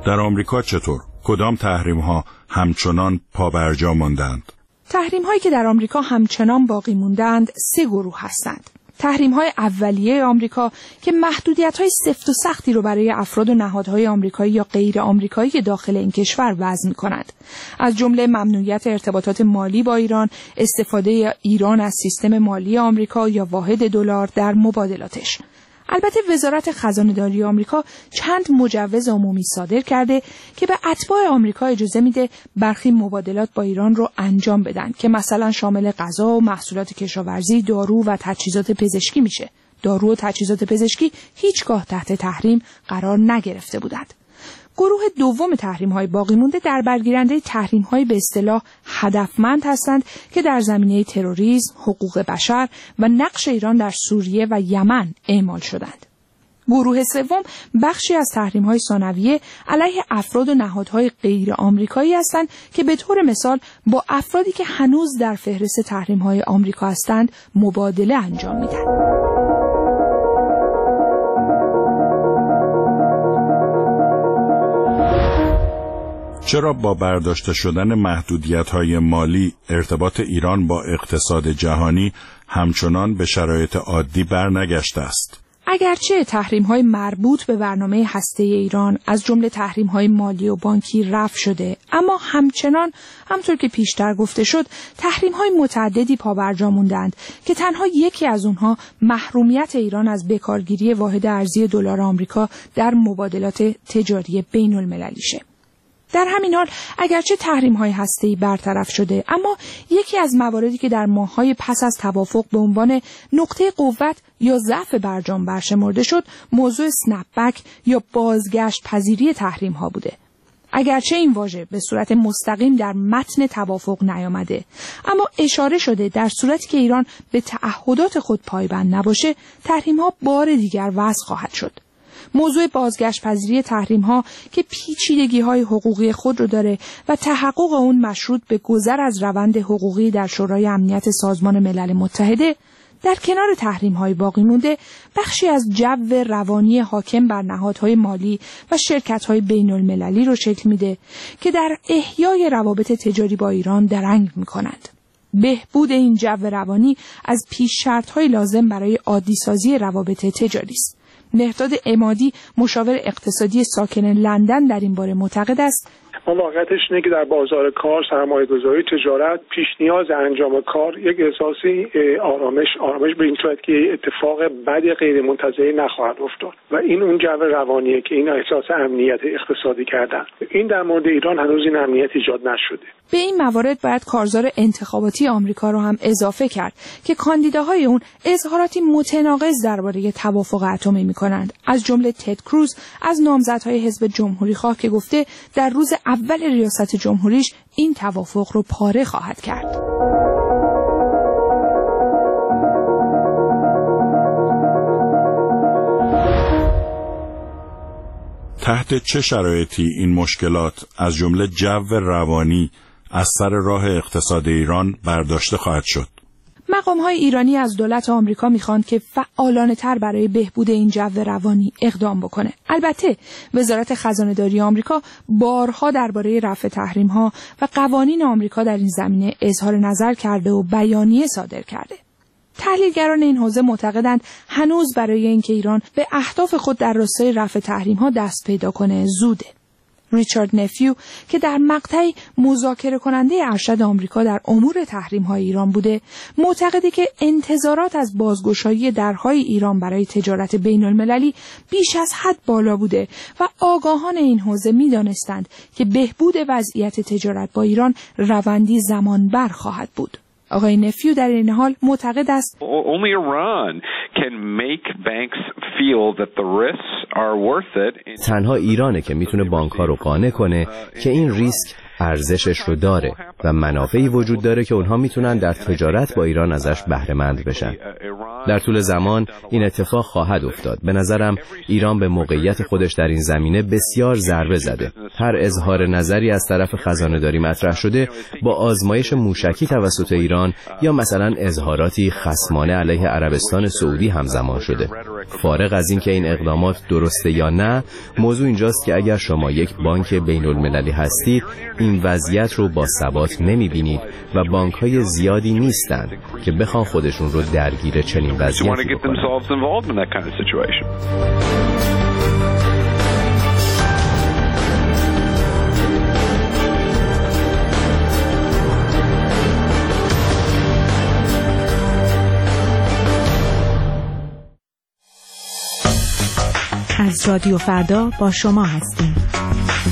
در آمریکا چطور؟ کدام تحریم ها همچنان پابرجا ماندند؟ تحریم هایی که در آمریکا همچنان باقی موندند سه گروه هستند. تحریم های اولیه آمریکا که محدودیت های سفت و سختی رو برای افراد و نهادهای آمریکایی یا غیر آمریکایی داخل این کشور وضع می‌کنند، از جمله ممنوعیت ارتباطات مالی با ایران، استفاده ایران از سیستم مالی آمریکا یا واحد دلار در مبادلاتش. البته وزارت خزانه‌داری آمریکا چند مجوز عمومی صادر کرده که به اتباع آمریکا اجازه میده برخی مبادلات با ایران رو انجام بدن که مثلا شامل غذا و محصولات کشاورزی، دارو و تجهیزات پزشکی میشه. دارو و تجهیزات پزشکی هیچگاه تحت تحریم قرار نگرفته بودند. گروه دوم تحریم‌های باقی مونده در برگیرنده تحریم‌های به اصطلاح هدفمند هستند که در زمینه تروریسم، حقوق بشر و نقش ایران در سوریه و یمن اعمال شدند. گروه سوم بخشی از تحریم‌های ثانویه علیه افراد و نهادهای غیر آمریکایی هستند که به طور مثال با افرادی که هنوز در فهرست تحریم‌های آمریکا هستند مبادله انجام میدن. چرا با برداشته شدن محدودیت‌های مالی ارتباط ایران با اقتصاد جهانی همچنان به شرایط عادی برنگشته است؟ اگرچه تحریم‌های مربوط به برنامه هسته‌ای ایران از جمله تحریم‌های مالی و بانکی رفع شده، اما همچنان همطور که پیشتر گفته شد تحریم‌های متعددی پابرجا موندند که تنها یکی از اونها محرومیت ایران از بکارگیری واحد ارزی دلار آمریکا در مبادلات تجاری بین‌المللیشه. در همین حال اگرچه تحریم‌های هسته‌ای برطرف شده، اما یکی از مواردی که در ماه‌های پس از توافق به عنوان نقطه قوت یا ضعف برجام برشمرده شد، موضوع اسنپ بک یا بازگشت پذیری تحریم‌ها بوده. اگرچه این واژه به صورت مستقیم در متن توافق نیامده، اما اشاره شده در صورتی که ایران به تعهدات خود پایبند نباشه، تحریم‌ها بار دیگر وضع خواهد شد. موضوع بازگشت پذیری تحریم ها که پیچیدگی های حقوقی خود رو داره و تحقق اون مشروط به گذر از روند حقوقی در شورای امنیت سازمان ملل متحده، در کنار تحریم های باقی مونده بخشی از جو روانی حاکم بر نهادهای مالی و شرکت های بین المللی رو شکل میده که در احیای روابط تجاری با ایران درنگ میکنند. بهبود این جو روانی از پیش شرط های لازم برای عادی سازی روابط تجاری است. مهرداد عمادی مشاور اقتصادی ساکن لندن در این باره معتقد است ما واقعیتش اینه که در بازار کار، سرمایه‌گذاری، تجارت پیش نیاز انجام کار یک احساسی آرامش آرامش به این صورت که اتفاق بد غیر منتظره نخواهد افتاد و این اون جو روانیه که این احساس امنیت اقتصادی کردن. این در مورد ایران هنوز این امنیت ایجاد نشده. به این موارد باید کارزار انتخاباتی آمریکا رو هم اضافه کرد که کاندیداهای اون اظهاراتی متناقض درباره توافق اتمی می‌کنند، از جمله تد کروز از نامزدهای حزب جمهوری‌خواه که گفته در روز اول ریاست جمهوریش این توافق رو پاره خواهد کرد. تحت چه شرایطی این مشکلات از جمله جو روانی از سر راه اقتصاد ایران برداشته خواهد شد؟ مقام‌های ایرانی از دولت آمریکا می‌خواند که فعالانه‌تر برای بهبود این جو روانی اقدام بکنه. البته وزارت خزانه‌داری آمریکا بارها درباره رفع تحریم‌ها و قوانین آمریکا در این زمینه اظهار نظر کرده و بیانیه صادر کرده. تحلیلگران این حوزه معتقدند هنوز برای اینکه ایران به اهداف خود در راستای رفع تحریم‌ها دست پیدا کنه زوده. ریچارد نفیو که در مقطعی مذاکره کننده ارشد آمریکا در امور تحریم‌های ایران بوده، معتقده که انتظارات از بازگشایی درهای ایران برای تجارت بین‌المللی بیش از حد بالا بوده و آگاهان این حوزه می‌دانستند که بهبود وضعیت تجارت با ایران روندی زمانبر خواهد بود. آقای نفیو در این حال معتقد است Only Iran can make banks feel that the risks are worth it. تنها ایرانه که میتونه بانک‌ها رو قانع کنه که این ریسک ارزشش رو داره و منافعی وجود داره که اونها میتونن در تجارت با ایران ازش بهره مند بشن. در طول زمان این اتفاق خواهد افتاد. به نظرم ایران به موقعیت خودش در این زمینه بسیار ضربه زده. هر اظهار نظری از طرف خزانه‌داری مطرح شده با آزمایش موشکی توسط ایران یا مثلا اظهاراتی خصمانه علیه عربستان سعودی همزمان شده. فارغ از این که این اقدامات درسته یا نه، موضوع اینجاست که اگر شما یک بانک بین المللی هستید، این وضعیت رو با ثبات نمی‌بینید و بانک‌های زیادی نیستند که بخوان خودشون رو درگیر چنین وضعیتی بکنن. از رادیو فردا با شما هستیم.